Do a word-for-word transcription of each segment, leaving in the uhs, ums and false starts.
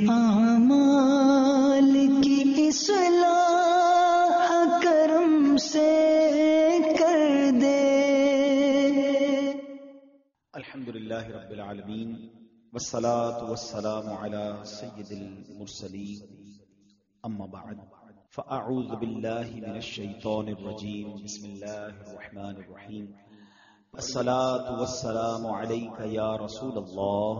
اعمال کی اصلاح کرم سے کر دے. الحمدللہ رب العالمین والصلاة والسلام علی سید المرسلین اما بعد فاعوذ باللہ من الشیطان الرجیم بسم اللہ الرحمن الرحیم. الصلاة والسلام علیک یا رسول اللہ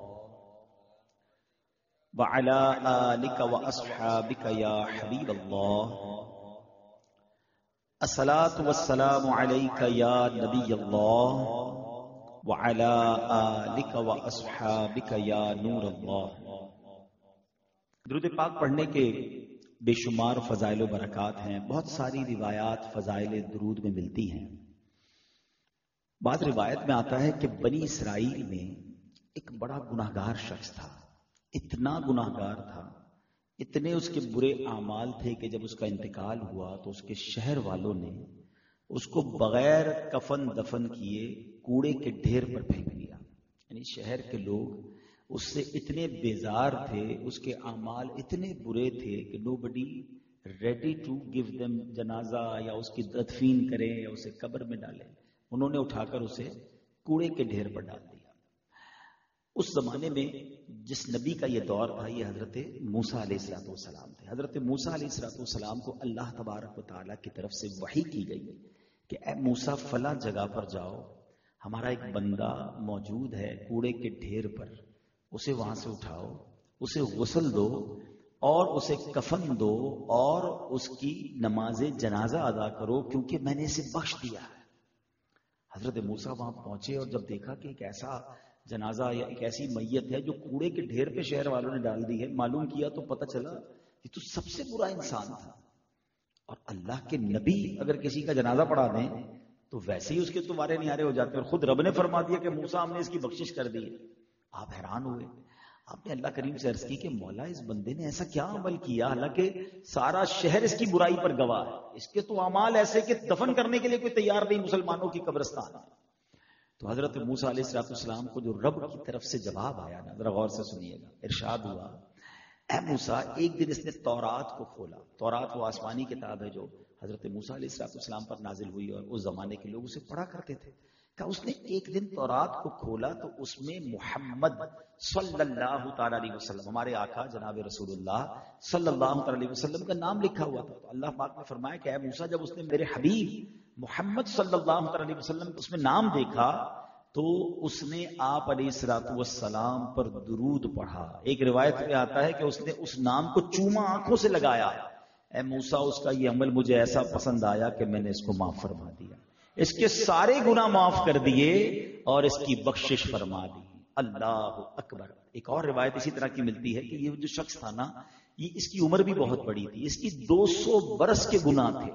وعلى آلك وأصحابك يا حبيب الله. الصلاة والسلام عليك يا نبي الله وعلى آلك وأصحابك يا نور الله. درود پاک پڑھنے کے بے شمار فضائل و برکات ہیں. بہت ساری روایات فضائل درود میں ملتی ہیں. بعض روایت میں آتا ہے کہ بنی اسرائیل میں ایک بڑا گناہگار شخص تھا. اتنا گناہگار تھا, اتنے اس کے برے اعمال تھے کہ جب اس کا انتقال ہوا تو اس کے شہر والوں نے اس کو بغیر کفن دفن کیے کوڑے کے ڈھیر پر پھینک دیا. یعنی شہر کے لوگ اس سے اتنے بیزار تھے, اس کے اعمال اتنے برے تھے کہ nobody ready to give them جنازہ یا اس کی تدفین کریں یا اسے قبر میں ڈالیں. انہوں نے اٹھا کر اسے کوڑے کے ڈھیر پر ڈال دیا. اس زمانے میں جس نبی کا یہ دور تھا یہ حضرت موسیٰ علیہ الصلوۃ والسلام تھے. حضرت موسیٰ علیہ الصلوۃ والسلام کو اللہ تبارک و تعالیٰ کی طرف سے وحی کی گئی کہ اے موسیٰ فلاں جگہ پر جاؤ, ہمارا ایک بندہ موجود ہے کوڑے کے ڈھیر پر, اسے وہاں سے اٹھاؤ, اسے غسل دو اور اسے کفن دو اور اس کی نماز جنازہ ادا کرو کیونکہ میں نے اسے بخش دیا ہے. حضرت موسیٰ وہاں پہنچے اور جب دیکھا کہ ایک ایسا جنازہ یا ایک ایسی میت ہے جو کوڑے کے ڈھیر پہ شہر والوں نے ڈال دی ہے, معلوم کیا تو پتہ چلا کہ تو سب سے برا انسان تھا. اور اللہ کے نبی اگر کسی کا جنازہ پڑھا دیں تو ویسے ہی اس کے تمہارے نیارے ہو جاتے ہیں, اور خود رب نے فرما دیا کہ موسیٰ ہم نے اس کی بخشش کر دی. آپ حیران ہوئے. آپ نے اللہ کریم سے عرض کی کہ مولا اس بندے نے ایسا کیا عمل کیا, حالانکہ سارا شہر اس کی برائی پر گواہ ہے, اس کے تو اعمال ایسے کہ دفن کرنے کے لیے کوئی تیار نہیں مسلمانوں کی قبرستان. تو حضرت موسیٰ علیہ السلام کو جو رب کی طرف سے جواب آیا نا, ذرا غور سے سنیے گا. ارشاد ہوا, اے موسیٰ, ایک دن اس نے تورات کو کھولا. تورات وہ آسمانی کتاب ہے جو حضرت موسیٰ علیہ السلام پر نازل ہوئی اور اس زمانے کے لوگ اسے پڑھا کرتے تھے. کہ اس نے ایک دن تورات کو کھولا تو اس میں محمد صلی اللہ تعالی علیہ وسلم, ہمارے آقا جناب رسول اللہ صلی اللہ تعالی علیہ وسلم کا نام لکھا ہوا تھا. تو اللہ پاک نے فرمایا کہ اے موسیٰ, جب اس نے میرے حبیب محمد صلی اللہ علیہ وسلم اس میں نام دیکھا تو اس نے آپ علیہ الصلوۃ والسلام پر درود پڑھا. ایک روایت میں آتا ہے کہ اس نے اس نام کو چوما آنکھوں سے لگایا. اے موسیٰ, اس کا یہ عمل مجھے ایسا پسند آیا کہ میں نے اس کو معاف فرما دیا, اس کے سارے گناہ معاف کر دیے اور اس کی بخشش فرما دی. اللہ اکبر. ایک اور روایت اسی طرح کی ملتی ہے کہ یہ جو شخص تھا نا, یہ اس کی عمر بھی بہت بڑی تھی, اس کی دو سو برس کے گناہ تھے.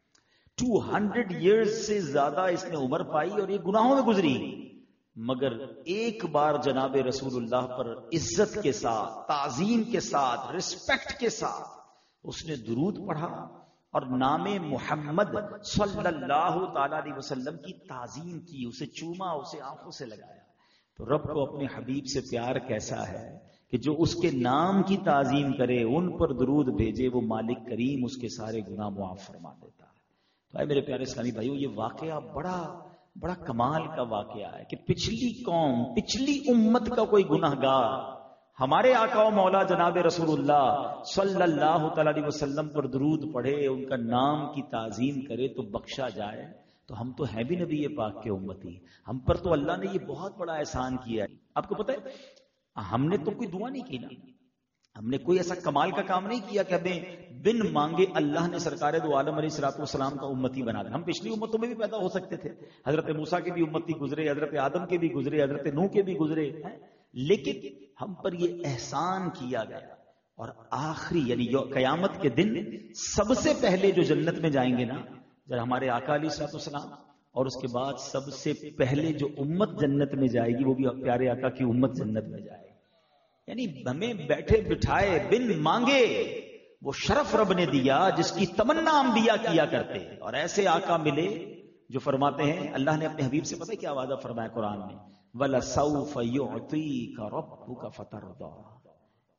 ٹو ہنڈریڈ ایئرز سے زیادہ اس نے عمر پائی اور یہ گناہوں میں گزری, مگر ایک بار جناب رسول اللہ پر عزت کے ساتھ, تعظیم کے ساتھ, رسپیکٹ کے ساتھ اس نے درود پڑھا اور نام محمد صلی اللہ تعالی علیہ وسلم کی تعظیم کی, اسے چوما, اسے آنکھوں سے لگایا. تو رب کو اپنے حبیب سے پیار کیسا ہے کہ جو اس کے نام کی تعظیم کرے, ان پر درود بھیجے, وہ مالک کریم اس کے سارے گناہ معاف فرما دیتا ہے. تو اے میرے پیارے اسلامی بھائیو, یہ واقعہ بڑا بڑا کمال کا واقعہ ہے کہ پچھلی قوم, پچھلی امت کا کوئی گناہگار ہمارے آقا و مولا جناب رسول اللہ صلی اللہ تعالی علیہ وسلم پر درود پڑھے, ان کا نام کی تعظیم کرے تو بخشا جائے. تو ہم تو ہیں بھی نبی پاک کے امتی, ہم پر تو اللہ نے یہ بہت بڑا احسان کیا ہے. آپ کو پتہ ہے ہم نے تو کوئی دعا نہیں کی نا, ہم نے کوئی ایسا کمال کا کام نہیں کیا کہ ہمیں بن مانگے اللہ نے سرکار دو عالم علیہ الصلوۃ والسلام کا امتی بنا دیا. ہم پچھلی امتوں میں بھی پیدا ہو سکتے تھے, حضرت موسیٰ کے بھی امتی گزرے, حضرت آدم کے بھی گزرے, حضرت نوح کے بھی گزرے, لیکن ہم پر یہ احسان کیا گیا. اور آخری یعنی قیامت کے دن سب سے پہلے جو جنت میں جائیں گے نا, جب ہمارے آقا علیہ الصلوۃ والسلام, اور اس کے بعد سب سے پہلے جو امت جنت میں جائے گی وہ بھی پیارے آقا کی امت جنت میں جائے گی. یعنی ہمیں بیٹھے بٹھائے بن مانگے وہ شرف رب نے دیا جس کی تمنا انبیاء کیا کرتے, اور ایسے آقا ملے جو فرماتے ہیں, اللہ نے اپنے حبیب سے پتہ کیا وعدہ فرمایا قرآن میں, وَلَسَوْفَ يُعْطِيكَ رَبُّكَ فَتَرْضَىٰ,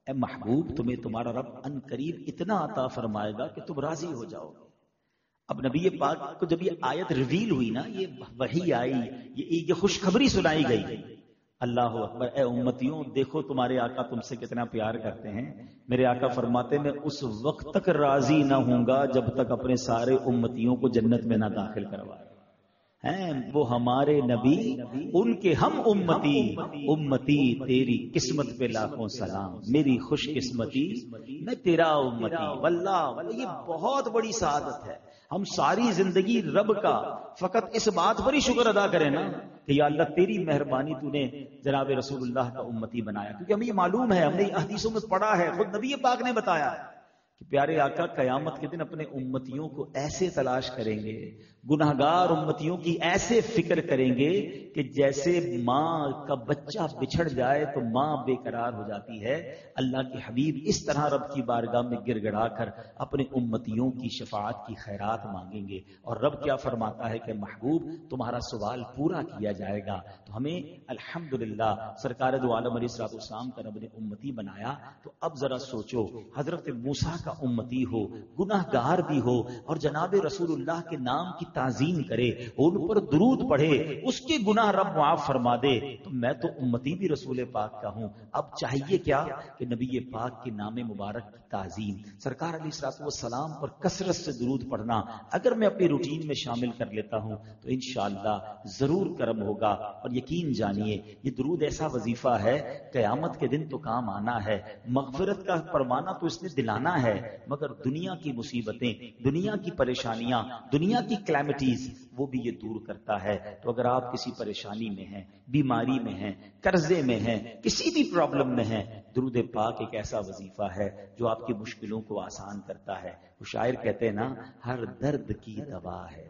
اے محبوب تمہیں تمہارا رب ان قریب اتنا عطا فرمائے گا کہ تم راضی ہو جاؤ گے. اب نبی پاک کو جب یہ آیت ریویل ہوئی نا، یہ وحی آئی، یہ یہ خوشخبری سنائی گئی، اللہ اکبر، اے امتیوں دیکھو تمہارے آقا تم سے کتنا پیار کرتے ہیں. میرے آقا فرماتے میں اس وقت تک راضی نہ ہوں گا جب تک اپنے سارے امتیوں کو جنت میں نہ داخل کروائے ہیں. وہ ہمارے نبی، ان کے ہم امتی. امتی تیری قسمت پہ لاکھوں سلام، میری خوش قسمتی میں تیرا امتی. واللہ یہ بہت بڑی سعادت ہے. ہم ساری زندگی رب کا فقط اس بات پر ہی شکر ادا کریں نا کہ یا اللہ تیری مہربانی تو نے جناب رسول اللہ کا امتی بنایا. کیونکہ ہمیں یہ معلوم ہے، ہم نے حدیثوں میں پڑھا ہے، خود نبی پاک نے بتایا کہ پیارے آقا قیامت کے دن اپنے امتیوں کو ایسے تلاش کریں گے، گناہگار امتیوں کی ایسے فکر کریں گے کہ جیسے ماں کا بچہ بچھڑ جائے تو ماں بے قرار ہو جاتی ہے. اللہ کے حبیب اس طرح رب کی بارگاہ میں گر گڑا کر اپنے امتیوں کی شفاعت کی خیرات مانگیں گے. اور رب کیا فرماتا ہے کہ محبوب تمہارا سوال پورا کیا جائے گا. تو ہمیں الحمدللہ سرکار دو عالم علیہ الصلوۃ والسلام کا رب نے امتی بنایا. تو اب ذرا سوچو، حضرت موسیٰ کا امتی ہو، گناہ گار بھی ہو، اور جناب رسول اللہ کے نام کی تعظیم کرے، ان پر درود پڑھے، اس کے گناہ رب معاف فرما دے. تو میں تو امتی بھی رسول پاک کا ہوں. اب چاہیے کیا کہ نبی پاک کے نام مبارک کی تعظیم، سرکار علیہ الصلوۃ والسلام پر کثرت سے درود پڑھنا اگر میں اپنی روٹین میں شامل کر لیتا ہوں تو انشاءاللہ ضرور کرم ہوگا. اور یقین جانیے یہ درود ایسا وظیفہ ہے قیامت کے دن تو کام آنا ہے. مغفرت کا پروانہ تو اس نے دلانا ہے، مگر دنیا کی مصیبتیں، دنیا کی پریشانیاں، دنیا کی کلیمٹیز وہ بھی یہ دور کرتا ہے. تو اگر آپ کسی پریشانی میں ہیں، بیماری میں ہیں، قرضے میں ہیں، کسی بھی پرابلم میں ہیں، درود پاک ایک ایسا وظیفہ ہے جو آپ کی مشکلوں کو آسان کرتا ہے. وہ شاعر کہتے ہیں نا، ہر درد کی دوا ہے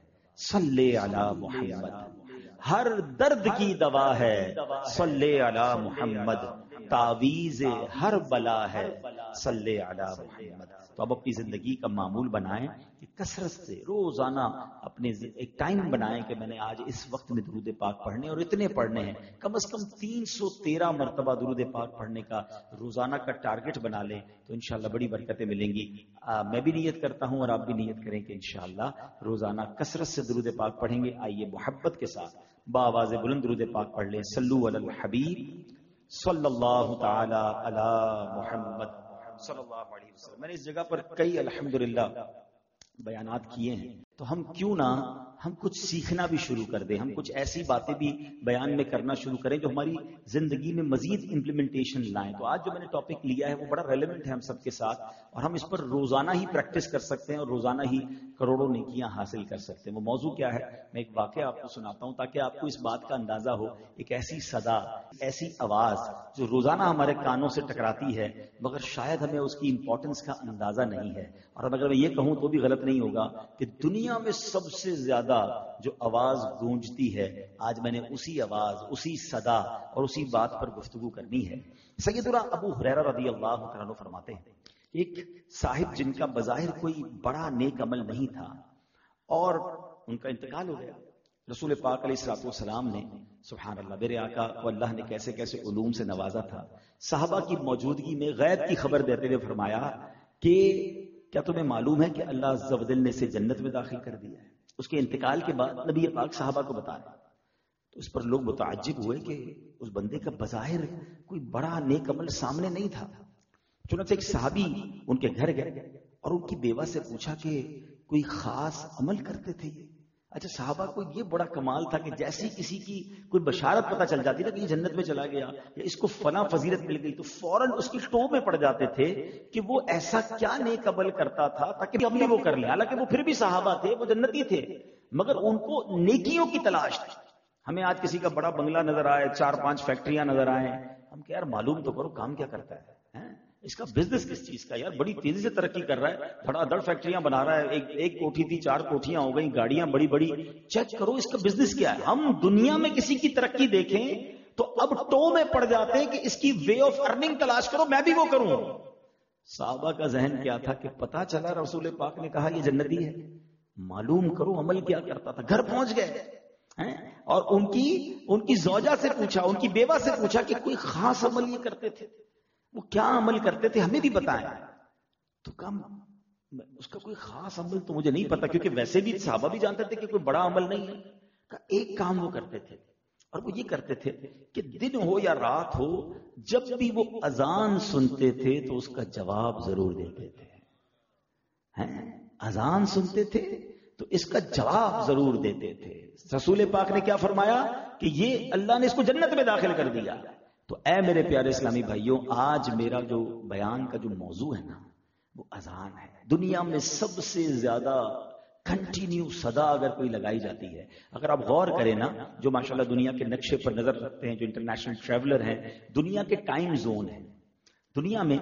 صلی علی محمد، ہر درد کی دوا ہے صلی علی محمد، تعویذ ہر بلا ہے صلی علی محمد. تو اب اپنی زندگی کا معمول بنائیں کہ کثرت سے روزانہ اپنے ایک ٹائم بنائیں کہ میں نے آج اس وقت میں درود پاک پڑھنے، اور اتنے پڑھنے ہیں، کم از کم تین سو تیرہ مرتبہ درود پاک پڑھنے کا روزانہ کا ٹارگٹ بنا لیں تو انشاءاللہ بڑی برکتیں ملیں گی. آ, میں بھی نیت کرتا ہوں اور آپ بھی نیت کریں کہ انشاءاللہ روزانہ کثرت سے درود پاک پڑھیں گے. آئیے محبت کے ساتھ باواز بلند درود پاک پڑھ لیں. صلو علی الحبیب صلی اللہ تعالی علی محمد صلی اللہ علیہ وسلم. میں نے اس جگہ پر کئی الحمدللہ بیانات کیے ہیں، تو ہم کیوں نہ ہم کچھ سیکھنا بھی شروع کر دیں، ہم کچھ ایسی باتیں بھی بیان میں کرنا شروع کریں جو ہماری زندگی میں مزید امپلیمنٹیشن لائیں. تو آج جو میں نے ٹاپک لیا ہے وہ بڑا ریلیونٹ ہے ہم سب کے ساتھ، اور ہم اس پر روزانہ ہی پریکٹس کر سکتے ہیں اور روزانہ ہی کروڑوں نیکیاں حاصل کر سکتے ہیں. وہ موضوع کیا ہے میں ایک واقعہ آپ کو سناتا ہوں تاکہ آپ کو اس بات کا اندازہ ہو. ایک ایسی صدا، ایسی آواز جو روزانہ ہمارے کانوں سے ٹکراتی ہے مگر شاید ہمیں اس کی امپورٹنس کا اندازہ نہیں ہے. اور اگر میں یہ کہوں تو بھی غلط نہیں ہوگا کہ دنیا میں سب سے زیادہ جو آواز گونجتی ہے، آج میں نے اسی آواز، اسی صدا اور اسی بات پر گفتگو کرنی ہے. سیدنا ابو ہریرہ رضی اللہ عنہ فرماتے ہیں ایک صاحب جن کا بظاہر کوئی بڑا نیک عمل نہیں تھا اور ان کا انتقال ہو گیا. رسول پاک علیہ الصلوۃ والسلام نے، سبحان اللہ، میرے آقا کو اللہ نے کیسے کیسے علوم سے نوازا تھا. صحابہ کی موجودگی میں غیب کی خبر دیتے ہوئے فرمایا کہ کیا تمہیں معلوم ہے کہ اللہ عز و جل نے اسے جنت میں داخل کر دیا ہے. اس کے انتقال کے بعد نبی پاک صحابہ کو بتا رہے. تو اس پر لوگ متعجب ہوئے کہ اس بندے کا بظاہر کوئی بڑا نیک عمل سامنے نہیں تھا. چنانچہ ایک صحابی ان کے گھر گئے اور ان کی بیوہ سے پوچھا کہ کوئی خاص عمل کرتے تھے یہ؟ اچھا، صحابہ کو یہ بڑا کمال تھا کہ جیسی کسی کی کوئی بشارت پتہ چل جاتی نا کہ یہ جنت میں چلا گیا یا اس کو فلاں فضیلت مل گئی تو فوراً اس کی ٹو میں پڑ جاتے تھے کہ وہ ایسا کیا نیک عمل کرتا تھا تاکہ ہم بھی وہ کر لیں. حالانکہ وہ پھر بھی صحابہ تھے، وہ جنتی تھے، مگر ان کو نیکیوں کی تلاش تھی. ہمیں آج کسی کا بڑا بنگلہ نظر آئے، چار پانچ فیکٹریاں نظر آئیں، ہم کہ یار معلوم تو کرو کام کیا کرتا ہے، اس کا بزنس کس چیز کا، یار بڑی تیزی سے ترقی کر رہا ہے، دھڑا دھڑ فیکٹریاں بنا رہا ہے، ایک ایک کوٹھی تھی چار کوٹھیاں ہو گئی، گاڑیاں بڑی بڑی، چیک کرو اس کا بزنس کیا ہے. ہم دنیا میں کسی کی ترقی دیکھیں تو اب ٹو میں پڑ جاتے ہیں کہ اس کی وے آف ارننگ تلاش کرو، میں بھی وہ کروں. صحابہ کا ذہن کیا تھا کہ پتا چلا رسول پاک نے کہا یہ جنتی ہے، معلوم کرو عمل کیا کرتا تھا. گھر پہنچ گئے اور ان کی ان کی زوجہ سے پوچھا، ان کی بیوہ سے پوچھا کہ کوئی خاص عمل یہ کرتے تھے. وہ کیا عمل کرتے تھے ہمیں بھی بتائیں. تو کم اس کا کوئی خاص عمل تو مجھے نہیں پتا، کیونکہ ویسے بھی صحابہ بھی جانتے تھے کہ کوئی بڑا عمل نہیں ہے. ایک کام وہ کرتے تھے، اور وہ یہ کرتے تھے کہ دن ہو یا رات ہو، جب بھی وہ اذان سنتے تھے تو اس کا جواب ضرور دیتے تھے. اذان سنتے تھے تو اس کا جواب ضرور دیتے تھے. رسول پاک نے کیا فرمایا کہ یہ اللہ نے اس کو جنت میں داخل کر دیا. تو اے میرے پیارے اسلامی بھائیوں، آج میرا جو بیان کا جو موضوع ہے نا وہ اذان ہے. دنیا میں سب سے زیادہ کنٹینیو صدا اگر کوئی لگائی جاتی ہے، اگر آپ غور کریں نا، جو ماشاءاللہ دنیا کے نقشے پر نظر رکھتے ہیں، جو انٹرنیشنل ٹریولر ہیں، دنیا کے ٹائم زون ہیں، دنیا میں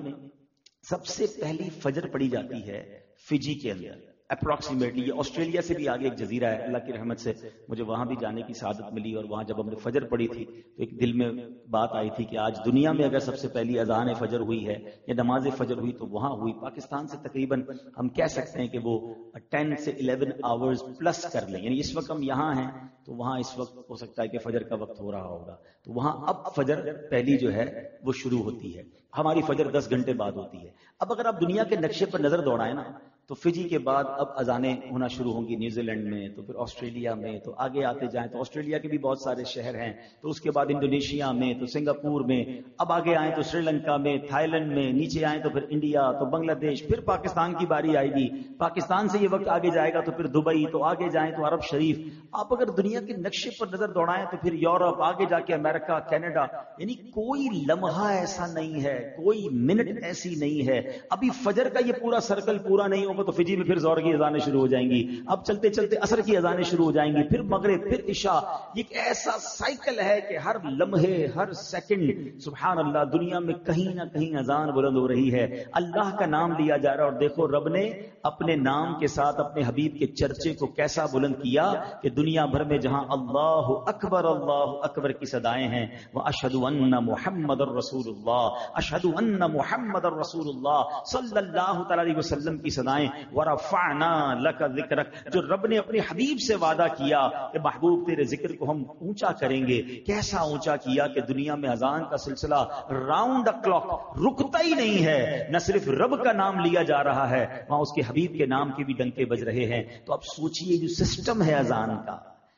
سب سے پہلی فجر پڑی جاتی ہے فجی کے اندر اپروکسیمیٹلی. یہ آسٹریلیا سے بھی آگے ایک جزیرہ ہے، اللہ کی رحمت سے مجھے وہاں بھی جانے کی سعادت ملی، اور وہاں جب ہم نے فجر پڑھی تھی تو ایک دل میں بات آئی تھی کہ آج دنیا میں اگر سب سے پہلی اذان فجر ہوئی ہے یا نماز فجر ہوئی تو وہاں ہوئی. پاکستان سے تقریباً ہم کہہ سکتے ہیں کہ وہ ٹین سے الیون آورز پلس کر لیں، یعنی اس وقت ہم یہاں ہیں تو وہاں اس وقت ہو سکتا ہے کہ فجر کا وقت ہو رہا ہوگا. تو وہاں اب فجر پہلی جو ہے وہ شروع ہوتی ہے، ہماری فجر دس گھنٹے بعد ہوتی ہے. اب اگر آپ دنیا کے نقشے پر نظر دوڑائیں نا تو فجی کے بعد اب اذانیں ہونا شروع ہوں گی نیوزی لینڈ میں، تو پھر آسٹریلیا میں، تو آگے آتے جائیں تو آسٹریلیا کے بھی بہت سارے شہر ہیں، تو اس کے بعد انڈونیشیا میں، تو سنگاپور میں، اب آگے آئیں تو سری لنکا میں، تھائی لینڈ میں، نیچے آئیں تو پھر انڈیا، تو بنگلہ دیش، پھر پاکستان کی باری آئے گی. پاکستان سے یہ وقت آگے جائے گا تو پھر دبئی، تو آگے جائیں تو عرب شریف. آپ اگر دنیا کے نقشے پر نظر دوڑائیں تو پھر یورپ، آگے جا کے امریکہ، کینیڈا. یعنی کوئی لمحہ ایسا نہیں ہے، کوئی منٹ ایسی نہیں ہے. ابھی فجر کا یہ پورا سرکل پورا نہیں ہوگا تو فجی میں پھر زور کی اذانیں شروع ہو جائیں گی، اب چلتے چلتے عصر کی اذانیں شروع ہو جائیں گی، پھر مغرب، پھر عشاء. ایک ایسا سائیکل ہے کہ ہر لمحے، ہر سیکنڈ سبحان اللہ دنیا میں کہیں نہ کہیں اذان بلند ہو رہی ہے، اللہ کا نام لیا جا رہا ہے. اور دیکھو رب نے اپنے نام کے ساتھ اپنے حبیب کے چرچے کو کیسا بلند کیا کہ دنیا بھر میں جہاں اللہ اکبر اللہ اکبر کی صدائیں ہیں، وَأَشْهَدُ أَنَّ مُحَمَّدَ الرَّسُولُ اللَّهِ أَشْهَدُ أَنَّ مُحَمَّدَ الرَّسُولُ اللَّهِ صلی اللہ تعالی علیہ وسلم کی صدائیں، وَرَفَعْنَا لَكَ ذِكْرَكَ، جو رب نے اپنے حبیب سے وعدہ کیا کہ محبوب تیرے ذکر کو ہم اونچا کریں گے. کیسا اونچا کیا کہ دنیا میں اذان کا سلسلہ راؤنڈ دا کلاک رکتا ہی نہیں ہے. نہ صرف رب کا نام لیا جا رہا ہے، وہاں اس کے حبیب کے نام کے بھی ڈنکے بج رہے ہیں. تو اب سوچئے جو سسٹم ہے اذان کا،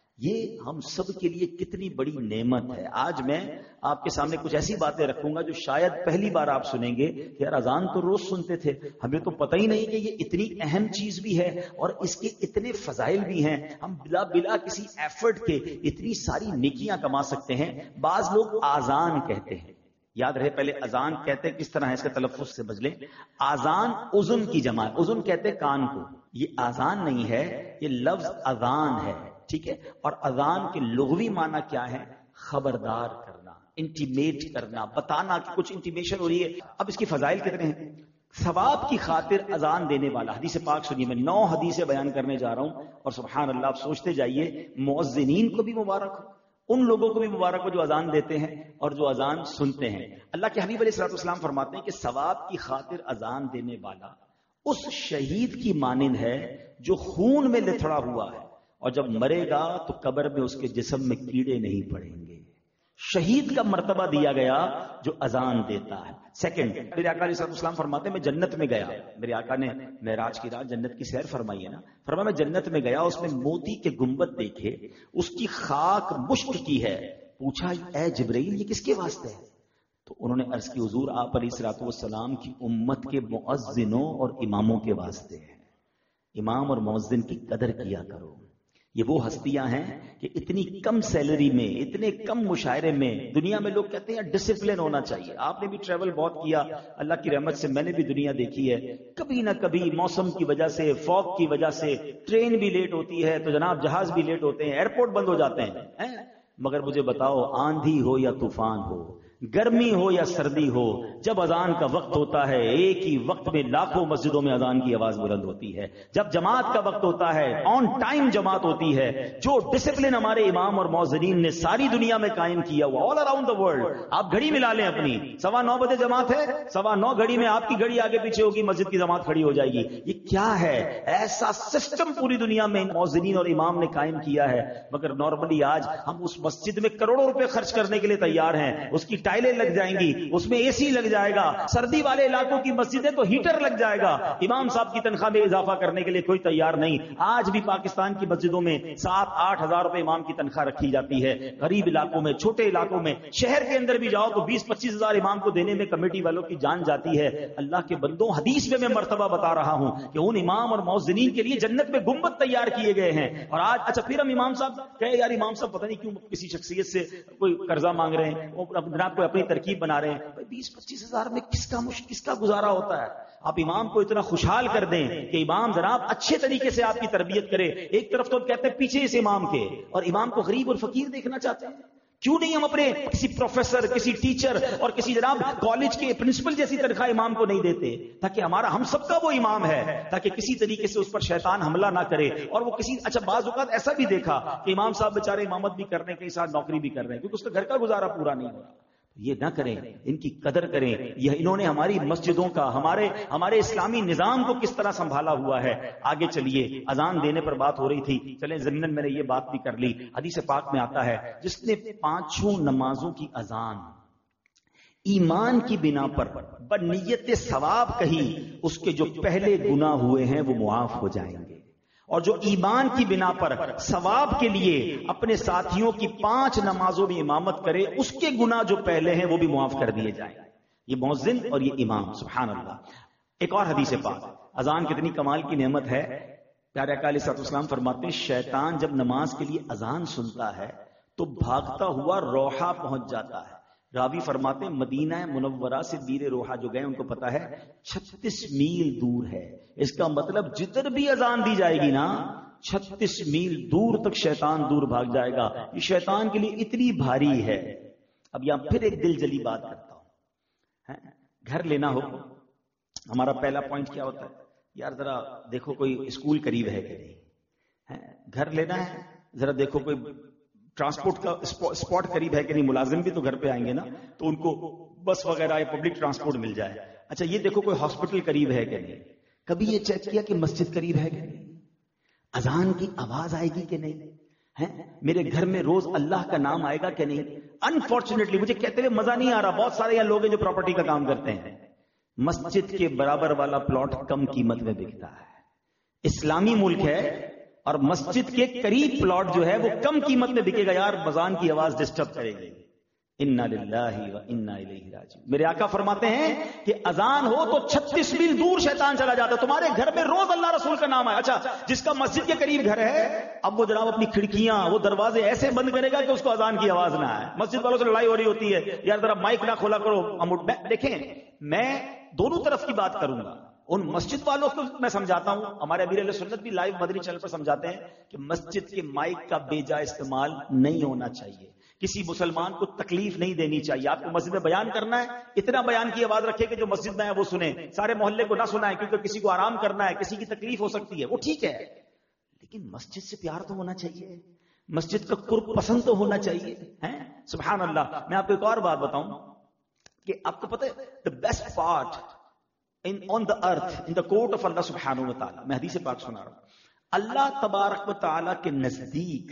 یہ ہم سب کے لیے کتنی بڑی نعمت ہے. آج میں آپ کے سامنے کچھ ایسی باتیں رکھوں گا جو شاید پہلی بار آپ سنیں گے کہ یار اذان تو روز سنتے تھے، ہمیں تو پتہ ہی نہیں کہ یہ اتنی اہم چیز بھی ہے اور اس کے اتنے فضائل بھی ہیں. ہم بلا بلا کسی ایفرٹ کے اتنی ساری نیکیاں کما سکتے ہیں. بعض لوگ آذان کہتے ہیں، یاد رہے پہلے اذان کہتے کس طرح ہے، اس کا تلفظ سے بچ لیں. آذان اذن کی جمع، اذن کہتے کان کو، یہ آذان نہیں ہے، یہ لفظ اذان ہے، ٹھیک ہے. اور اذان کے لغوی معنی کیا ہے؟ خبردار کرنا، انٹیمیٹ کرنا، بتانا کہ کچھ انٹیمیشن ہو رہی ہے. اب اس کی فضائل کتنے ہیں؟ ثواب کی خاطر اذان دینے والا، حدیث پاک سنیے، میں نو حدیثیں بیان کرنے جا رہا ہوں اور سبحان اللہ آپ سوچتے جائیے، مؤذنین کو بھی مبارک ہو، ان لوگوں کو بھی مبارک ہو جو اذان دیتے ہیں اور جو اذان سنتے ہیں. اللہ کے حبیب علیہ الصلوۃ والسلام فرماتے ہیں کہ ثواب کی خاطر اذان دینے والا اس شہید کی مانند ہے جو خون میں لتھڑا ہوا ہے، اور جب مرے گا تو قبر میں اس کے جسم میں کیڑے نہیں پڑیں گے. شہید کا مرتبہ دیا گیا جو اذان دیتا ہے. سیکنڈ، میرے آقا علیہ السلام فرماتے ہیں میں جنت میں گیا، میرے آقا نے معراج کی رات جنت کی سیر فرمائی ہے نا، فرمایا میں جنت میں گیا، اس میں موتی کے گنبد دیکھے، اس کی خاک مشک کی ہے. پوچھا اے جبرائیل یہ کس کے واسطے ہے؟ تو انہوں نے عرض کی حضور آپ علیہ الصلوۃ والسلام کی امت کے مؤذنوں اور اماموں کے واسطے ہے. امام اور مؤذن کی قدر کیا کرو. یہ وہ ہستیاں ہیں کہ اتنی کم سیلری میں، اتنے کم مشاعرے میں، دنیا میں لوگ کہتے ہیں ڈسپلن ہونا چاہیے. آپ نے بھی ٹریول بہت کیا، اللہ کی رحمت سے میں نے بھی دنیا دیکھی ہے. کبھی نہ کبھی موسم کی وجہ سے، فوگ کی وجہ سے ٹرین بھی لیٹ ہوتی ہے تو جناب جہاز بھی لیٹ ہوتے ہیں، ایئرپورٹ بند ہو جاتے ہیں. مگر مجھے بتاؤ، آندھی ہو یا طوفان ہو، گرمی ہو یا سردی ہو، جب اذان کا وقت ہوتا ہے ایک ہی وقت میں لاکھوں مسجدوں میں اذان کی آواز بلند ہوتی ہے. جب جماعت کا وقت ہوتا ہے آن ٹائم جماعت ہوتی ہے. جو ڈسپلن ہمارے امام اور مؤذنین نے ساری دنیا میں قائم کیا ہوا، آل اراؤنڈ دا ورلڈ. آپ گھڑی ملا لیں اپنی، سوا نو بجے جماعت ہے، سوا نو گھڑی میں آپ کی گھڑی آگے پیچھے ہوگی، مسجد کی جماعت کھڑی ہو جائے گی. یہ کیا ہے؟ ایسا سسٹم پوری دنیا میں مؤذنین اور امام نے قائم کیا ہے. مگر نارملی آج ہم اس مسجد میں کروڑوں روپے خرچ کرنے کے لیے تیار ہیں، اس کی ٹائلیں لگ جائیں گی, اس میں اے سی لگ جائے گا, سردی والے علاقوں کی مسجدیں تو ہیٹر لگ جائے گا. امام صاحب کی تنخواہ میں اضافہ کرنے کے لیے کوئی تیار نہیں. آج بھی پاکستان کی مسجدوں میں سات آٹھ ہزار روپے امام کی تنخواہ رکھی جاتی ہے. غریب علاقوں میں, چھوٹے علاقوں میں, شہر کے اندر بھی جاؤ تو بیس پچیس ہزار امام کو دینے میں کمیٹی والوں کی جان جاتی ہے. اللہ کے بندوں, حدیث میں میں مرتبہ بتا رہا ہوں کہ ان امام اور مؤذنین کے لیے جنت میں گنبد تیار کیے گئے ہیں. اور آج اچھا پھر ہم امام صاحب کہے یار امام صاحب پتہ نہیں کیوں کسی شخصیت سے کوئی قرضہ مانگ رہے ہیں, وہ جناب کوئی اپنی ترکیب بنا رہے ہیں. بیس پچیس ہزار میں کس کا مشکل کس کا گزارا ہوتا ہے؟ آپ امام کو اتنا خوشحال کر دیں کہ امام جناب اچھے طریقے سے آپ کی تربیت کرے. ایک طرف تو کہتے ہیں پیچھے اس امام کے, اور امام کو غریب اور فقیر دیکھنا چاہتے ہیں. کیوں نہیں ہم اپنے کسی پروفیسر, کسی ٹیچر اور کسی جناب کالج کے پرنسپل جیسی تنخواہ امام کو نہیں دیتے, تاکہ ہمارا ہم سب کا وہ امام ہے, تاکہ کسی طریقے سے اس پر شیطان حملہ نہ کرے. اور وہ کسی اچھا بعض اوقات ایسا بھی دیکھا کہ امام صاحب بیچارے امامت بھی کرنے کے ساتھ نوکری بھی کر رہے ہیں کیونکہ اس کا گھر کا گزارا پورا نہیں ہو رہا. یہ نہ کریں, ان کی قدر کریں. یہ انہوں نے ہماری مسجدوں کا, ہمارے ہمارے اسلامی نظام کو کس طرح سنبھالا ہوا ہے. آگے چلیے, اذان دینے پر بات ہو رہی تھی, چلیں ضمناً میں نے یہ بات بھی کر لی. حدیث پاک میں آتا ہے جس نے پانچوں نمازوں کی اذان ایمان کی بنا پر بنیت ثواب کہی, اس کے جو پہلے گناہ ہوئے ہیں وہ معاف ہو جائیں گے. اور جو ایمان کی بنا پر ثواب کے لیے اپنے ساتھیوں کی پانچ نمازوں میں امامت کرے, اس کے گناہ جو پہلے ہیں وہ بھی معاف کر دیے جائیں. یہ مؤذن اور یہ امام, سبحان اللہ. ایک اور حدیث پاک, اذان کتنی کمال کی نعمت ہے. پیارے آقا علیہ الصلوۃ والسلام فرماتے ہیں شیطان جب نماز کے لیے اذان سنتا ہے تو بھاگتا ہوا روحا پہنچ جاتا ہے. راوی فرماتے ہیں مدینہ منورہ سے بیر روحا جو گئے ان کو پتا ہے چھتیس میل دور ہے. اس کا مطلب جدھر بھی اذان دی جائے گی نا, چھتیس میل دور تک شیطان دور بھاگ جائے گا. یہ شیطان کے لیے اتنی بھاری ہے. اب یہاں پھر ایک دل جلی بات کرتا ہوں. گھر لینا ہو, ہمارا پہلا پوائنٹ کیا ہوتا ہے, یار ذرا دیکھو کوئی اسکول قریب ہے کہ نہیں. گھر لینا ہے, ذرا دیکھو کوئی ٹرانسپورٹ کا اسپاٹ قریب ہے کہ نہیں. ملازم بھی تو گھر پہ آئیں گے نا, تو ان کو بس وغیرہ یا پبلک ٹرانسپورٹ مل جائے. اچھا یہ دیکھو کوئی ہاسپٹل قریب ہے کہ نہیں. کبھی یہ چیک کیا کہ مسجد قریب ہے کہ نہیں, اذان کی آواز آئے گی کہ نہیں, ہے میرے گھر میں روز اللہ کا نام آئے گا کہ نہیں. انفارچونیٹلی مجھے کہتے ہوئے مزہ نہیں آ رہا, بہت سارے یہاں لوگ ہیں جو پراپرٹی کا کام کرتے ہیں, مسجد کے برابر والا پلاٹ کم قیمت میں بکتا ہے. اسلامی ملک ہے اور مسجد کے قریب پلاٹ جو ہے وہ کم قیمت میں بکے گا. یار اذان کی آواز ڈسٹرب کرے گی. انا للہ و انا الیہ راجعون. میرے آقا فرماتے ہیں کہ اذان ہو تو چھتیس میل دور شیطان چلا جاتا ہے. تمہارے گھر میں روز اللہ رسول کا نام ہے. اچھا جس کا مسجد کے قریب گھر ہے, اب وہ جناب اپنی کھڑکیاں, وہ دروازے ایسے بند کرے گا کہ اس کو اذان کی آواز نہ آئے. مسجد والوں سے لڑائی ہو رہی ہوتی ہے, یار ذرا مائک نہ کھولا کرو. دیکھیں میں دونوں طرف کی بات کروں گا. ان مسجد والوں کو میں سمجھاتا ہوں, ہمارے امیر اہل سنت بھی لائیو مدنی چینل پر سمجھاتے ہیں کہ مسجد کے مائک کا بے جا استعمال نہیں ہونا چاہیے. کسی مسلمان کو تکلیف نہیں دینی چاہیے. آپ کو مسجد میں بیان کرنا ہے, اتنا بیان کی آواز رکھے کہ جو مسجد میں ہے وہ سنیں, سارے محلے کو نہ سنائیں, کیونکہ کسی کو آرام کرنا ہے, کسی کی تکلیف ہو سکتی ہے, وہ ٹھیک ہے. لیکن مسجد سے پیار تو ہونا چاہیے, مسجد کا قرب پسند تو ہونا چاہیے. سبحان اللہ. میں آپ کو ایک اور بات بتاؤں کہ آپ کو پتہ ہے the best part in on the earth in the court of Allah subhanahu wa ta'ala, میں حدیث پاک سنا رہا ہوں, اللہ تبارک و تعالی کے نزدیک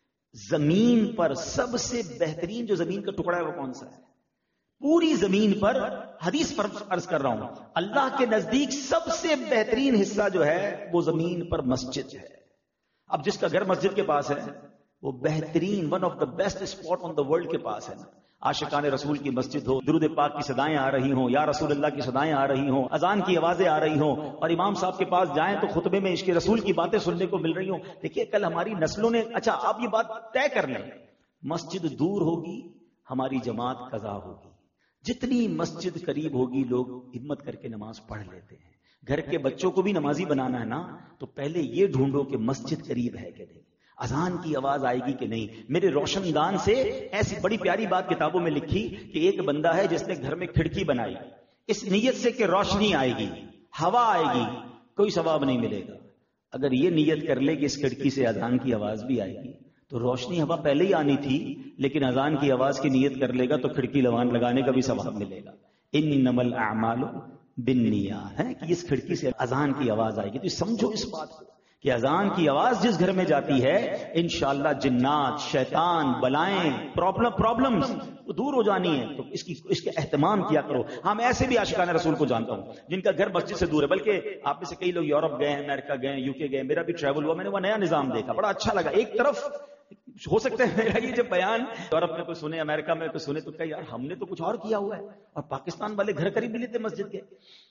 زمین پر سب سے بہترین جو زمین کا ٹکڑا ہے وہ کون سا ہے؟ پوری زمین پر, حدیث پر عرض کر رہا ہوں, اللہ کے نزدیک سب سے بہترین حصہ جو ہے وہ زمین پر مسجد ہے. اب جس کا گھر مسجد کے پاس ہے وہ بہترین, one of the best spot on the world کے پاس ہے. عاشقان رسول کی مسجد ہو, درود پاک کی صدائیں آ رہی ہوں, یا رسول اللہ کی صدائیں آ رہی ہوں, اذان کی آوازیں آ رہی ہوں, اور امام صاحب کے پاس جائیں تو خطبے میں عشق رسول کی باتیں سننے کو مل رہی ہوں. دیکھیے کل ہماری نسلوں نے, اچھا آپ یہ بات طے کر لیں, مسجد دور ہوگی ہماری جماعت قضا ہوگی. جتنی مسجد قریب ہوگی لوگ ہمت کر کے نماز پڑھ لیتے ہیں. گھر کے بچوں کو بھی نمازی بنانا ہے نا, تو پہلے یہ ڈھونڈو کہ مسجد قریب ہے کہ نہیں, اذان کی آواز آئے گی کہ نہیں. میرے روشن دان سے ایسی بڑی پیاری بات کتابوں میں لکھی کہ ایک بندہ ہے جس نے گھر میں کھڑکی بنائی اس نیت سے کہ روشنی آئے گی, ہوا آئے گی, کوئی ثواب نہیں ملے گا. اگر یہ نیت کر لے کہ اس کھڑکی سے اذان کی آواز بھی آئے گی, تو روشنی ہوا پہلے ہی آنی تھی, لیکن اذان کی آواز کی نیت کر لے گا تو کھڑکی لگان لگانے کا بھی ثواب ملے گا. انما الاعمال بالنیات ہے کہ اس کھڑکی سے اذان کی آواز آئے گی. تو سمجھو اس بات کو کہ اذان کی آواز جس گھر میں جاتی ہے انشاءاللہ جنات، شیطان، بلائیں، پرابلم پرابلمز وہ دور ہو جانی ہے. تو اس کی اس کے اہتمام کیا کرو. ہاں میں ایسے بھی عاشقان رسول کو جانتا ہوں جن کا گھر مسجد سے دور ہے، بلکہ آپ میں سے کئی لوگ یورپ گئے ہیں، امریکہ گئے ہیں، یو کے گئے، میرا بھی ٹریول ہوا، میں نے وہ نیا نظام دیکھا، بڑا اچھا لگا. ایک طرف ہو سکتا ہے میرا یہ جب بیان یورپ میں کوئی سنے، امریکہ میں کوئی سنے تو کہ یار ہم نے تو کچھ اور کیا ہوا ہے، اور پاکستان والے گھر قریب بھی لیتے مسجد کے.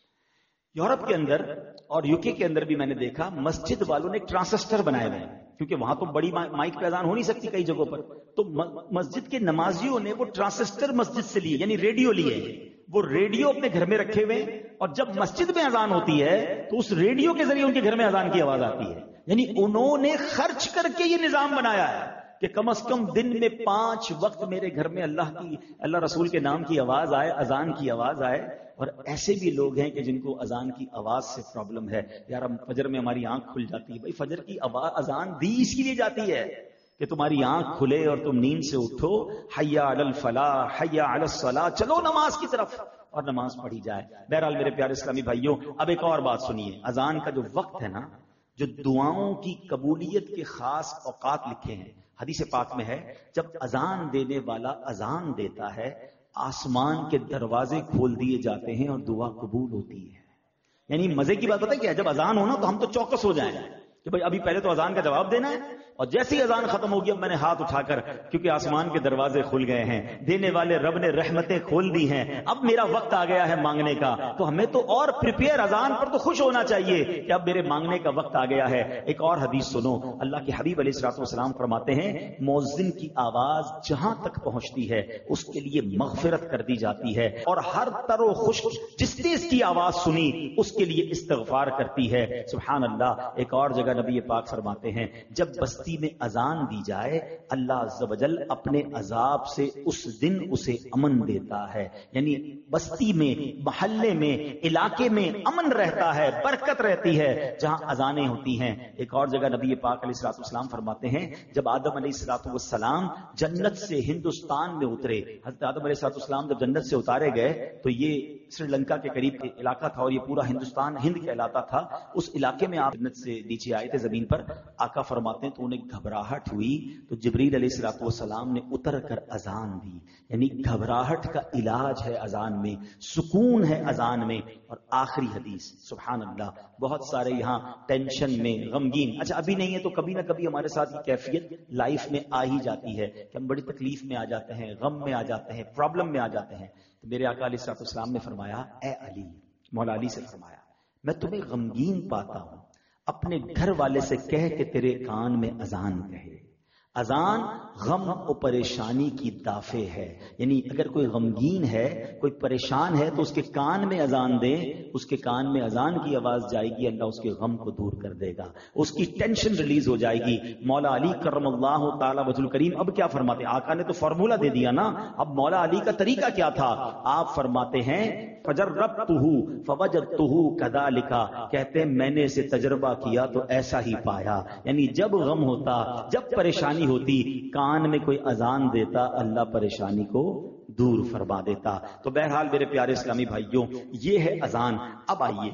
یورپ کے اندر اور یو کے کے اندر بھی میں نے دیکھا مسجد والوں نے ٹرانسسٹر بنائے ہوئے ہیں، کیونکہ وہاں تو بڑی مائک پہ اذان ہو نہیں سکتی کئی جگہوں پر. تو مسجد کے نمازیوں نے وہ ٹرانسسٹر مسجد سے لیے، یعنی ریڈیو لیے. وہ ریڈیو اپنے گھر میں رکھے ہوئے، اور جب مسجد میں اذان ہوتی ہے تو اس ریڈیو کے ذریعے ان کے گھر میں اذان کی آواز آتی ہے. یعنی انہوں نے خرچ کر کے یہ نظام بنایا ہے کہ کم از کم دن میں پانچ وقت میرے گھر میں اللہ کی اللہ رسول کے نام کی آواز آئے، اذان کی آواز آئے. اور ایسے بھی لوگ ہیں کہ جن کو اذان کی آواز سے پرابلم ہے. یار ہم فجر میں ہماری آنکھ کھل جاتی ہے، بھائی فجر کی آواز اذان دی اس کے لیے جاتی ہے کہ تمہاری آنکھ کھلے اور تم نیند سے اٹھو، حیا علی الفلاح حیا علی الصلاح، چلو نماز کی طرف، اور نماز پڑھی جائے. بہرحال میرے پیارے اسلامی بھائیوں، اب ایک اور بات سنیے. اذان کا جو وقت ہے نا، جو دعاؤں کی قبولیت کے خاص اوقات لکھے ہیں حدیث پاک میں ہے، جب اذان دینے والا اذان دیتا ہے آسمان کے دروازے کھول دیے جاتے ہیں اور دعا قبول ہوتی ہے. یعنی مزے کی بات پتہ کیا ہے، جب اذان ہو نا تو ہم تو چوکس ہو جائیں کہ بھائی ابھی پہلے تو اذان کا جواب دینا ہے، اور جیسے ہی اذان ختم ہوگی اب میں نے ہاتھ اٹھا کر، کیونکہ آسمان کے دروازے کھل گئے ہیں، دینے والے رب نے رحمتیں کھول دی ہیں، اب میرا وقت آ گیا ہے مانگنے کا. تو ہمیں تو اور پریپیئر، اذان پر تو خوش ہونا چاہیے کہ اب میرے مانگنے کا وقت آ گیا ہے. ایک اور حدیث سنو، اللہ کے حبیب علیہ الصلوۃ والسلام فرماتے ہیں مؤذن کی آواز جہاں تک پہنچتی ہے اس کے لیے مغفرت کر دی جاتی ہے، اور ہر تر و خشک جس نے اس کی آواز سنی اس کے لیے استغفار کرتی ہے. سبحان اللہ. ایک اور جگہ نبی پاک فرماتے ہیں جب بستی میں اذان دی جائے اللہ عز و جل اپنے عذاب سے اس دن اسے امن دیتا ہے. یعنی بستی میں، محلے میں، علاقے میں امن رہتا ہے، برکت رہتی ہے جہاں اذانیں ہوتی ہیں. ایک اور جگہ نبی پاک علیہ الصلوۃ والسلام فرماتے ہیں جب آدم علیہ الصلوۃ والسلام جنت سے ہندوستان میں اترے، حضرت آدم علیہ الصلوۃ والسلام جب جنت سے اتارے گئے تو یہ سری لنکا کے قریب علاقہ تھا اور یہ پورا ہندوستان ہند کہلاتا تھا. اس علاقے میں آپ جنت سے نیچے آئے تھے زمین پر. آقا فرماتے ہیں تو انہیں گھبراہٹ ہوئی تو جبریل علیہ الصلوۃ والسلام نے اتر کر اذان دی. یعنی گھبراہٹ کا علاج ہے اذان میں، سکون ہے اذان میں. اور آخری حدیث، سبحان اللہ، بہت سارے یہاں ٹینشن میں، غمگین، اچھا ابھی نہیں ہے تو کبھی نہ کبھی ہمارے ساتھ یہ کیفیت لائف میں آ ہی جاتی ہے کہ ہم بڑی تکلیف میں آ جاتے ہیں، غم میں آ جاتے ہیں، پرابلم میں آ جاتے ہیں. تو میرے آقا علیہ الصلوۃ والسلام نے فرمایا، اے علی، مولا علی سے فرمایا، میں تمہیں غمگین پاتا ہوں، اپنے گھر والے سے کہہ کہ تیرے کان میں اذان کہے. اذان غم و پریشانی کی دافع ہے. یعنی اگر کوئی غمگین ہے، کوئی پریشان ہے تو اس کے کان میں اذان دیں، اس کے کان میں اذان کی آواز جائے گی، اللہ اس کے غم کو دور کر دے گا، اس کی ٹینشن ریلیز ہو جائے گی. مولا علی کرم اللہ تعالی وجہ الکریم اب کیا فرماتے ہیں؟ آقا نے تو فارمولہ دے دیا نا، اب مولا علی کا طریقہ کیا تھا؟ آپ فرماتے ہیں فجربتہ فوجدتہ کذالک، کہتے ہیں میں نے اسے تجربہ کیا تو ایسا ہی پایا. یعنی جب غم ہوتا، جب پریشانی ہوتی، کان میں کوئی اذان دیتا، اللہ پریشانی کو دور فرما دیتا. تو بہرحال میرے پیارے اسلامی بھائیوں، یہ ہے اذان. اب آئیے،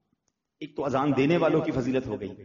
ایک تو اذان دینے والوں کی فضیلت ہو گئی.